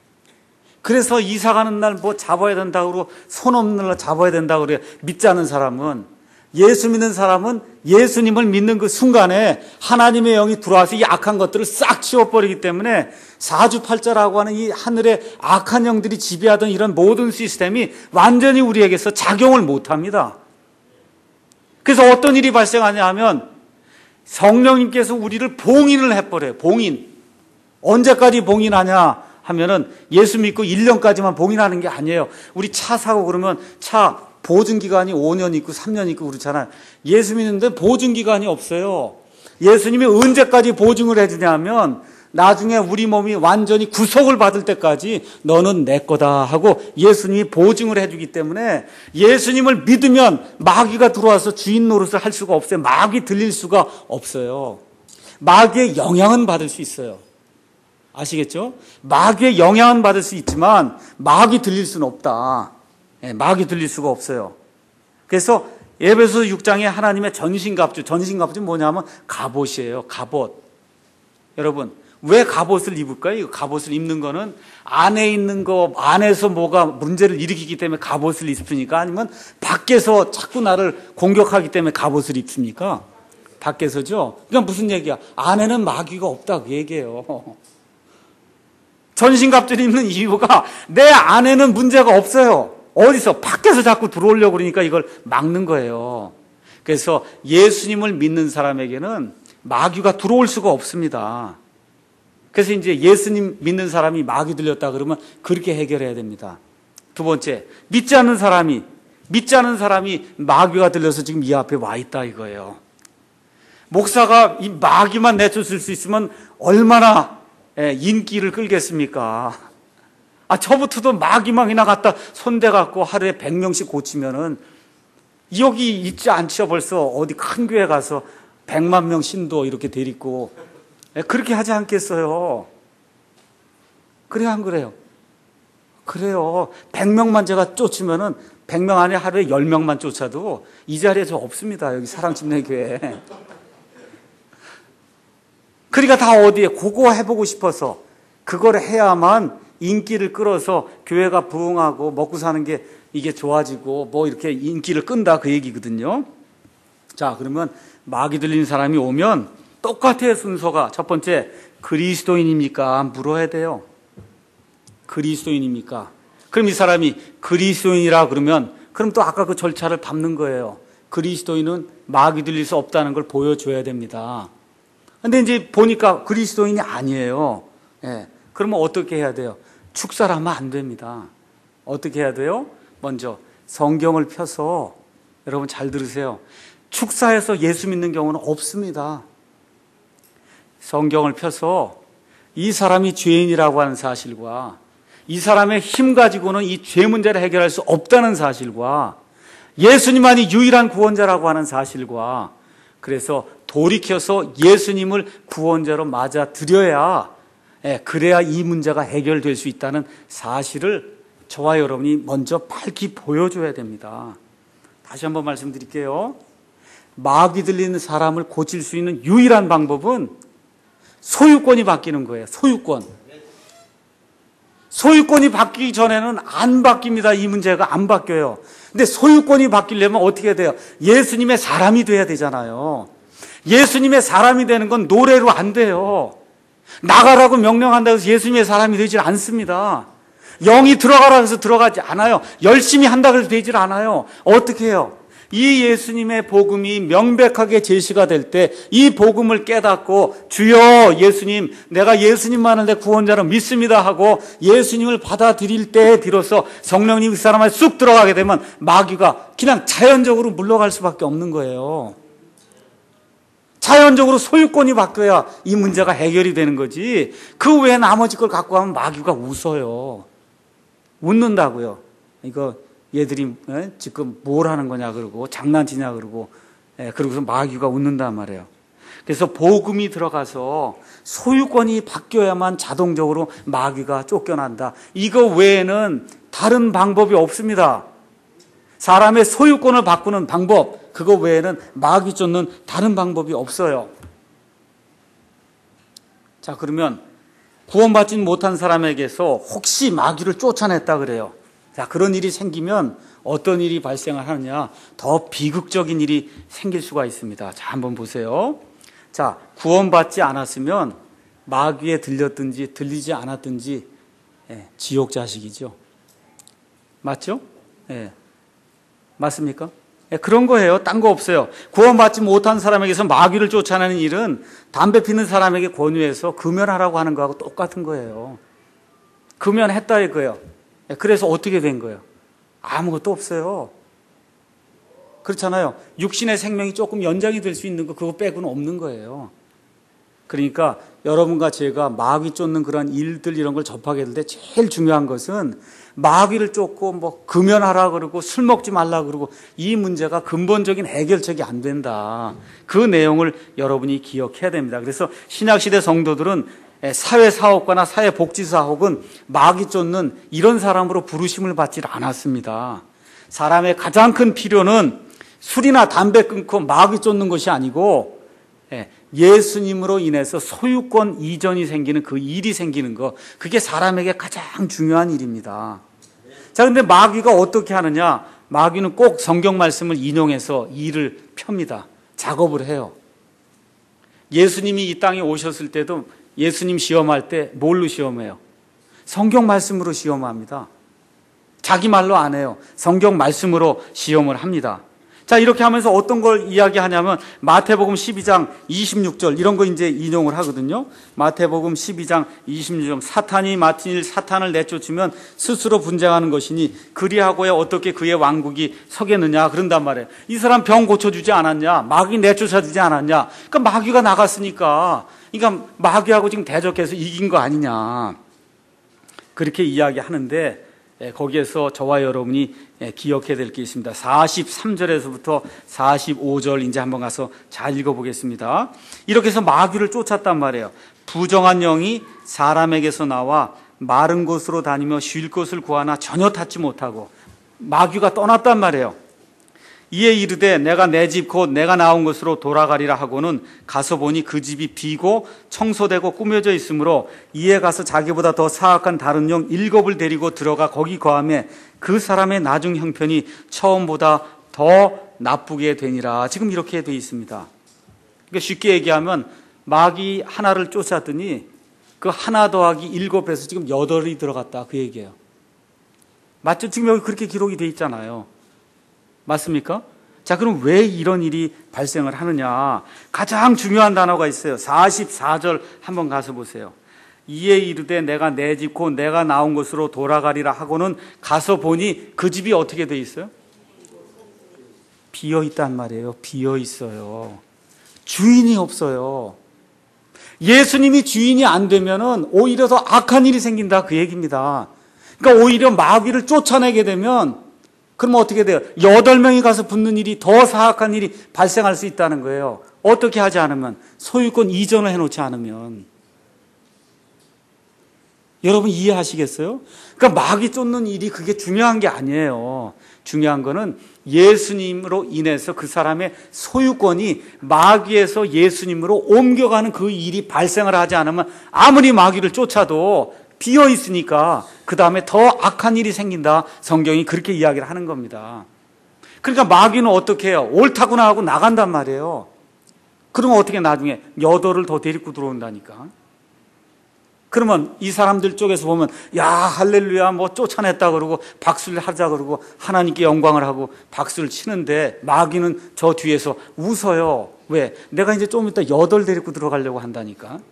그래서 이사 가는 날 뭐 잡아야 된다고 그러고 손 없는 날 잡아야 된다고 그래요. 믿지 않는 사람은 예수 믿는 사람은 예수님을 믿는 그 순간에 하나님의 영이 들어와서 이 악한 것들을 싹 치워버리기 때문에 사주팔자라고 하는 이 하늘의 악한 영들이 지배하던 이런 모든 시스템이 완전히 우리에게서 작용을 못합니다. 그래서 어떤 일이 발생하냐 하면 성령님께서 우리를 봉인을 해버려요. 봉인. 언제까지 봉인하냐 하면은 예수 믿고 일 년까지만 봉인하는 게 아니에요. 우리 차 사고 그러면 차 보증기간이 오 년 있고 삼 년 있고 그렇잖아요. 예수 믿는데 보증기간이 없어요. 예수님이 언제까지 보증을 해주냐면 나중에 우리 몸이 완전히 구속을 받을 때까지 너는 내 거다 하고 예수님이 보증을 해주기 때문에 예수님을 믿으면 마귀가 들어와서 주인 노릇을 할 수가 없어요. 마귀 들릴 수가 없어요. 마귀의 영향은 받을 수 있어요. 아시겠죠? 마귀의 영향은 받을 수 있지만 마귀 들릴 수는 없다. 네, 마귀 들릴 수가 없어요. 그래서 에베소서 육 장에 하나님의 전신갑주, 전신갑주 뭐냐면 갑옷이에요. 갑옷. 여러분, 왜 갑옷을 입을까요? 이 갑옷을 입는 거는 안에 있는 거, 안에서 뭐가 문제를 일으키기 때문에 갑옷을 입습니까? 아니면 밖에서 자꾸 나를 공격하기 때문에 갑옷을 입습니까? 밖에서죠. 그러니까 무슨 얘기야? 안에는 마귀가 없다 그 얘기예요. 전신갑주를 입는 이유가 내 안에는 문제가 없어요. 어디서? 밖에서 자꾸 들어오려고 그러니까 이걸 막는 거예요. 그래서 예수님을 믿는 사람에게는 마귀가 들어올 수가 없습니다. 그래서 이제 예수님 믿는 사람이 마귀 들렸다 그러면 그렇게 해결해야 됩니다. 두 번째, 믿지 않는 사람이, 믿지 않는 사람이 마귀가 들려서 지금 이 앞에 와 있다 이거예요. 목사가 이 마귀만 내쫓을 수 있으면 얼마나 인기를 끌겠습니까? 아, 저부터도 마귀망이나 갖다 손대갖고 하루에 백 명씩 고치면은 여기 있지 않죠. 벌써 어디 큰 교회 가서 백만 명 신도 이렇게 데리고 그렇게 하지 않겠어요? 그래요, 안 그래요? 그래요. 백 명만 제가 쫓으면은 백 명 안에 하루에 열 명만 쫓아도 이 자리에 저 없습니다. 여기 사랑침례교회. 그러니까 다 어디에 그거 해보고 싶어서 그걸 해야만 인기를 끌어서 교회가 부흥하고 먹고 사는 게 이게 좋아지고 뭐 이렇게 인기를 끈다 그 얘기거든요. 자, 그러면 마귀 들린 사람이 오면 똑같아요, 순서가. 첫 번째, 그리스도인입니까? 물어야 돼요. 그리스도인입니까? 그럼 이 사람이 그리스도인이라 그러면 그럼 또 아까 그 절차를 밟는 거예요. 그리스도인은 마귀 들릴 수 없다는 걸 보여줘야 됩니다. 근데 이제 보니까 그리스도인이 아니에요. 예. 그러면 어떻게 해야 돼요? 축사를 하면 안 됩니다. 어떻게 해야 돼요? 먼저 성경을 펴서, 여러분 잘 들으세요. 축사에서 예수 믿는 경우는 없습니다. 성경을 펴서 이 사람이 죄인이라고 하는 사실과 이 사람의 힘 가지고는 이 죄 문제를 해결할 수 없다는 사실과 예수님만이 유일한 구원자라고 하는 사실과 그래서 돌이켜서 예수님을 구원자로 맞아들여야, 그래야 이 문제가 해결될 수 있다는 사실을 저와 여러분이 먼저 밝히 보여줘야 됩니다. 다시 한번 말씀드릴게요. 마귀 들리는 사람을 고칠 수 있는 유일한 방법은 소유권이 바뀌는 거예요. 소유권. 소유권이 바뀌기 전에는 안 바뀝니다. 이 문제가 안 바뀌어요. 근데 소유권이 바뀌려면 어떻게 돼요? 예수님의 사람이 돼야 되잖아요. 예수님의 사람이 되는 건 노래로 안 돼요. 나가라고 명령한다고 해서 예수님의 사람이 되질 않습니다. 영이 들어가라고 해서 들어가지 않아요. 열심히 한다고 해서 되질 않아요. 어떻게 해요? 이 예수님의 복음이 명백하게 제시가 될 때 이 복음을 깨닫고 주여 예수님, 내가 예수님만을 내 구원자로 믿습니다 하고 예수님을 받아들일 때에 비로소 성령님이 그 사람에 쑥 들어가게 되면 마귀가 그냥 자연적으로 물러갈 수밖에 없는 거예요. 자연적으로 소유권이 바뀌어야 이 문제가 해결이 되는 거지. 그 외에 나머지 걸 갖고 가면 마귀가 웃어요. 웃는다고요. 이거 얘들이 에? 지금 뭘 하는 거냐 그러고 장난치냐 그러고 에, 그러고서 마귀가 웃는단 말이에요. 그래서 복음이 들어가서 소유권이 바뀌어야만 자동적으로 마귀가 쫓겨난다. 이거 외에는 다른 방법이 없습니다. 사람의 소유권을 바꾸는 방법, 그거 외에는 마귀 쫓는 다른 방법이 없어요. 자, 그러면 구원받지 못한 사람에게서 혹시 마귀를 쫓아냈다 그래요. 자, 그런 일이 생기면 어떤 일이 발생을 하느냐? 더 비극적인 일이 생길 수가 있습니다. 자, 한번 보세요. 자, 구원받지 않았으면 마귀에 들렸든지 들리지 않았든지 예, 지옥 자식이죠. 맞죠? 예. 맞습니까? 예, 그런 거예요. 딴 거 없어요. 구원받지 못한 사람에게서 마귀를 쫓아내는 일은 담배 피는 사람에게 권유해서 금연하라고 하는 거하고 똑같은 거예요. 금연했다 이거예요. 예, 그래서 어떻게 된 거예요? 아무것도 없어요. 그렇잖아요. 육신의 생명이 조금 연장이 될 수 있는 거 그거 빼고는 없는 거예요. 그러니까 여러분과 제가 마귀 쫓는 그런 일들 이런 걸 접하게 될 때 제일 중요한 것은 마귀를 쫓고 뭐 금연하라 그러고 술 먹지 말라 그러고 이 문제가 근본적인 해결책이 안 된다. 그 내용을 여러분이 기억해야 됩니다. 그래서 신약시대 성도들은 사회사업가나 사회복지사업은 마귀 쫓는 이런 사람으로 부르심을 받지 않았습니다. 사람의 가장 큰 필요는 술이나 담배 끊고 마귀 쫓는 것이 아니고 예수님으로 인해서 소유권 이전이 생기는 그 일이 생기는 거, 그게 사람에게 가장 중요한 일입니다. 자, 근데 마귀가 어떻게 하느냐? 마귀는 꼭 성경 말씀을 인용해서 일을 펴니다. 작업을 해요. 예수님이 이 땅에 오셨을 때도 예수님 시험할 때 뭘로 시험해요? 성경 말씀으로 시험합니다. 자기 말로 안 해요. 성경 말씀으로 시험을 합니다. 자, 이렇게 하면서 어떤 걸 이야기하냐면 마태복음 십이 장 이십육 절 이런 거 이제 인용을 하거든요. 마태복음 십이 장 이십육 절 사탄이 맡은 일 사탄을 내쫓으면 스스로 분쟁하는 것이니 그리하고야 어떻게 그의 왕국이 서겠느냐 그런단 말이에요. 이 사람 병 고쳐주지 않았냐? 마귀 내쫓아주지 않았냐? 그러니까 마귀가 나갔으니까 그러니까 마귀하고 지금 대적해서 이긴 거 아니냐? 그렇게 이야기하는데 거기에서 저와 여러분이 기억해야 될 게 있습니다. 사십삼 절에서부터 사십오 절 이제 한번 가서 잘 읽어보겠습니다. 이렇게 해서 마귀를 쫓았단 말이에요. 부정한 영이 사람에게서 나와 마른 곳으로 다니며 쉴 곳을 구하나 전혀 닿지 못하고 마귀가 떠났단 말이에요. 이에 이르되 내가 내 집 곧 내가 나온 곳으로 돌아가리라 하고는 가서 보니 그 집이 비고 청소되고 꾸며져 있으므로 이에 가서 자기보다 더 사악한 다른 영 일곱을 데리고 들어가 거기 거하며 그 사람의 나중 형편이 처음보다 더 나쁘게 되니라. 지금 이렇게 돼 있습니다. 그러니까 쉽게 얘기하면 마귀 하나를 쫓았더니 그 하나 더하기 일곱에서 지금 여덟이 들어갔다 그 얘기예요. 맞죠? 지금 여기 그렇게 기록이 돼 있잖아요. 맞습니까? 자, 그럼 왜 이런 일이 발생을 하느냐? 가장 중요한 단어가 있어요. 사십사 절 한번 가서 보세요. 이에 이르되 내가 내 집 곧 내가 나온 곳으로 돌아가리라 하고는 가서 보니 그 집이 어떻게 돼 있어요? 비어 있단 말이에요. 비어 있어요. 주인이 없어요. 예수님이 주인이 안 되면은 오히려 더 악한 일이 생긴다 그 얘기입니다. 그러니까 오히려 마귀를 쫓아내게 되면 그러면 어떻게 돼요? 여덟 명이 가서 붙는 일이 더 사악한 일이 발생할 수 있다는 거예요. 어떻게 하지 않으면, 소유권 이전을 해놓지 않으면. 여러분 이해하시겠어요? 그러니까 마귀 쫓는 일이 그게 중요한 게 아니에요. 중요한 거는 예수님으로 인해서 그 사람의 소유권이 마귀에서 예수님으로 옮겨가는 그 일이 발생을 하지 않으면 아무리 마귀를 쫓아도 비어 있으니까 그 다음에 더 악한 일이 생긴다. 성경이 그렇게 이야기를 하는 겁니다. 그러니까 마귀는 어떻게 해요? 옳다구나 하고 나간단 말이에요. 그러면 어떻게 나중에 여덟을 더 데리고 들어온다니까. 그러면 이 사람들 쪽에서 보면 야 할렐루야 뭐 쫓아냈다 그러고 박수를 하자 그러고 하나님께 영광을 하고 박수를 치는데 마귀는 저 뒤에서 웃어요. 왜? 내가 이제 좀 이따 여덟 데리고 들어가려고 한다니까.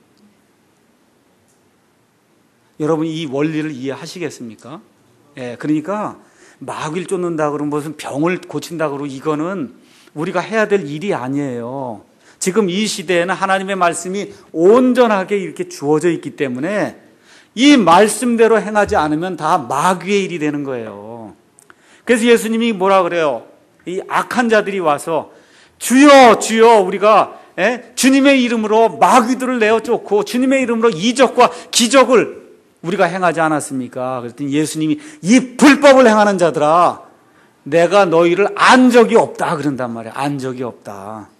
여러분 이 원리를 이해하시겠습니까? 예, 그러니까 마귀를 쫓는다 그러면 무슨 병을 고친다 그러고 이거는 우리가 해야 될 일이 아니에요. 지금 이 시대에는 하나님의 말씀이 온전하게 이렇게 주어져 있기 때문에 이 말씀대로 행하지 않으면 다 마귀의 일이 되는 거예요. 그래서 예수님이 뭐라 그래요? 이 악한 자들이 와서 주여 주여 우리가 예? 주님의 이름으로 마귀들을 내어 쫓고 주님의 이름으로 이적과 기적을 우리가 행하지 않았습니까? 그랬더니 예수님이 이 불법을 행하는 자들아 내가 너희를 안 적이 없다 그런단 말이야. 안 적이 없다.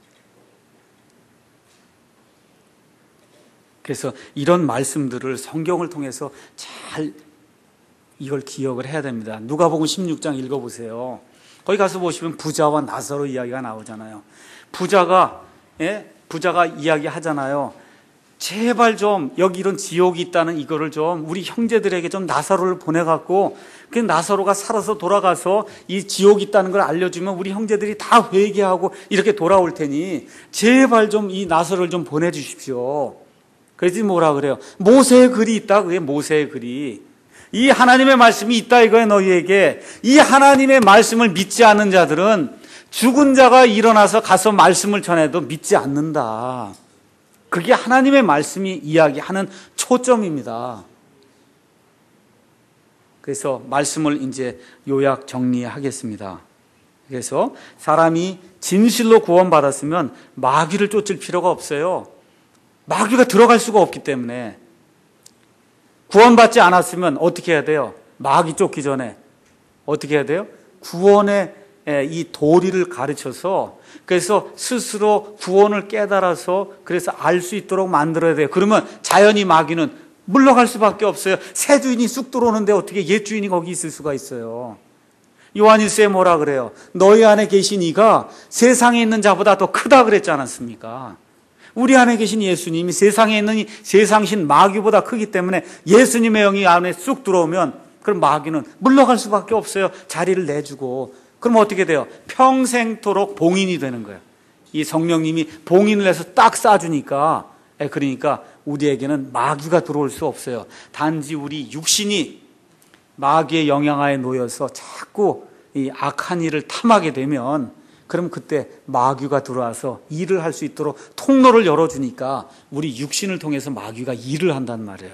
그래서 이런 말씀들을 성경을 통해서 잘 이걸 기억을 해야 됩니다. 누가복음 십육 장 읽어보세요. 거기 가서 보시면 부자와 나사로 이야기가 나오잖아요. 부자가 예? 부자가 이야기하잖아요. 제발 좀 여기 이런 지옥이 있다는 이거를 좀 우리 형제들에게 좀 나사로를 보내갖고 그 나사로가 살아서 돌아가서 이 지옥이 있다는 걸 알려주면 우리 형제들이 다 회개하고 이렇게 돌아올 테니 제발 좀 이 나사로를 좀 보내주십시오. 그래서 뭐라 그래요? 모세의 글이 있다. 그게 모세의 글이. 이 하나님의 말씀이 있다 이거예요. 너희에게. 이 하나님의 말씀을 믿지 않는 자들은 죽은 자가 일어나서 가서 말씀을 전해도 믿지 않는다. 그게 하나님의 말씀이 이야기하는 초점입니다. 그래서 말씀을 이제 요약 정리하겠습니다. 그래서 사람이 진실로 구원받았으면 마귀를 쫓을 필요가 없어요. 마귀가 들어갈 수가 없기 때문에. 구원받지 않았으면 어떻게 해야 돼요? 마귀 쫓기 전에 어떻게 해야 돼요? 구원의 이 도리를 가르쳐서 그래서 스스로 구원을 깨달아서 그래서 알 수 있도록 만들어야 돼요. 그러면 자연히 마귀는 물러갈 수밖에 없어요. 새 주인이 쑥 들어오는데 어떻게 옛 주인이 거기 있을 수가 있어요. 요한일서에 뭐라 그래요? 너희 안에 계신 이가 세상에 있는 자보다 더 크다 그랬지 않았습니까? 우리 안에 계신 예수님이 세상에 있는 이 세상신 마귀보다 크기 때문에 예수님의 영이 안에 쑥 들어오면 그럼 마귀는 물러갈 수밖에 없어요. 자리를 내주고. 그럼 어떻게 돼요? 평생토록 봉인이 되는 거예요. 이 성령님이 봉인을 해서 딱 쏴주니까, 그러니까 우리에게는 마귀가 들어올 수 없어요. 단지 우리 육신이 마귀의 영향하에 놓여서 자꾸 이 악한 일을 탐하게 되면, 그럼 그때 마귀가 들어와서 일을 할 수 있도록 통로를 열어주니까 우리 육신을 통해서 마귀가 일을 한단 말이에요.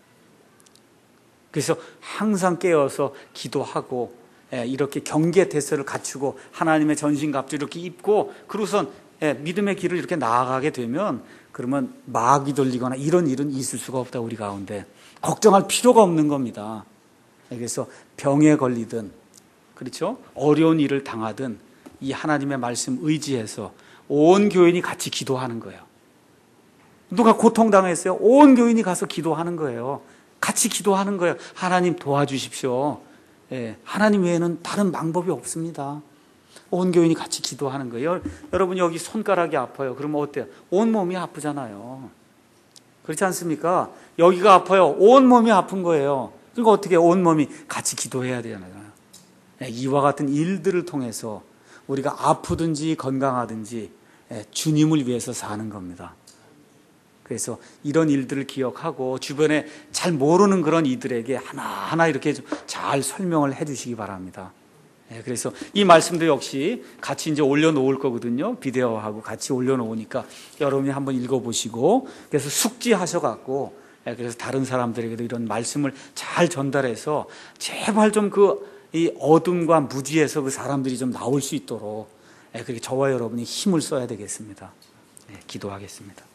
그래서 항상 깨어서 기도하고 이렇게 경계 태세를 갖추고 하나님의 전신갑주 이렇게 입고 그러고선 믿음의 길을 이렇게 나아가게 되면 그러면 마귀 돌리거나 이런 일은 있을 수가 없다. 우리 가운데 걱정할 필요가 없는 겁니다. 그래서 병에 걸리든 그렇죠? 어려운 일을 당하든 이 하나님의 말씀 의지해서 온 교인이 같이 기도하는 거예요. 누가 고통당했어요? 온 교인이 가서 기도하는 거예요. 같이 기도하는 거예요. 하나님 도와주십시오. 예, 하나님 외에는 다른 방법이 없습니다. 온 교인이 같이 기도하는 거예요. 여러분 여기 손가락이 아파요. 그러면 어때요? 온 몸이 아프잖아요. 그렇지 않습니까? 여기가 아파요. 온 몸이 아픈 거예요. 그러니까 어떻게 온 몸이 같이 기도해야 되잖아요. 예, 이와 같은 일들을 통해서 우리가 아프든지 건강하든지 예, 주님을 위해서 사는 겁니다. 그래서 이런 일들을 기억하고 주변에 잘 모르는 그런 이들에게 하나하나 이렇게 좀 잘 설명을 해 주시기 바랍니다. 예, 그래서 이 말씀도 역시 같이 이제 올려놓을 거거든요. 비디오하고 같이 올려놓으니까 여러분이 한번 읽어보시고 그래서 숙지하셔갖고 예, 그래서 다른 사람들에게도 이런 말씀을 잘 전달해서 제발 좀 그 이 어둠과 무지에서 그 사람들이 좀 나올 수 있도록 예, 그렇게 저와 여러분이 힘을 써야 되겠습니다. 예, 기도하겠습니다.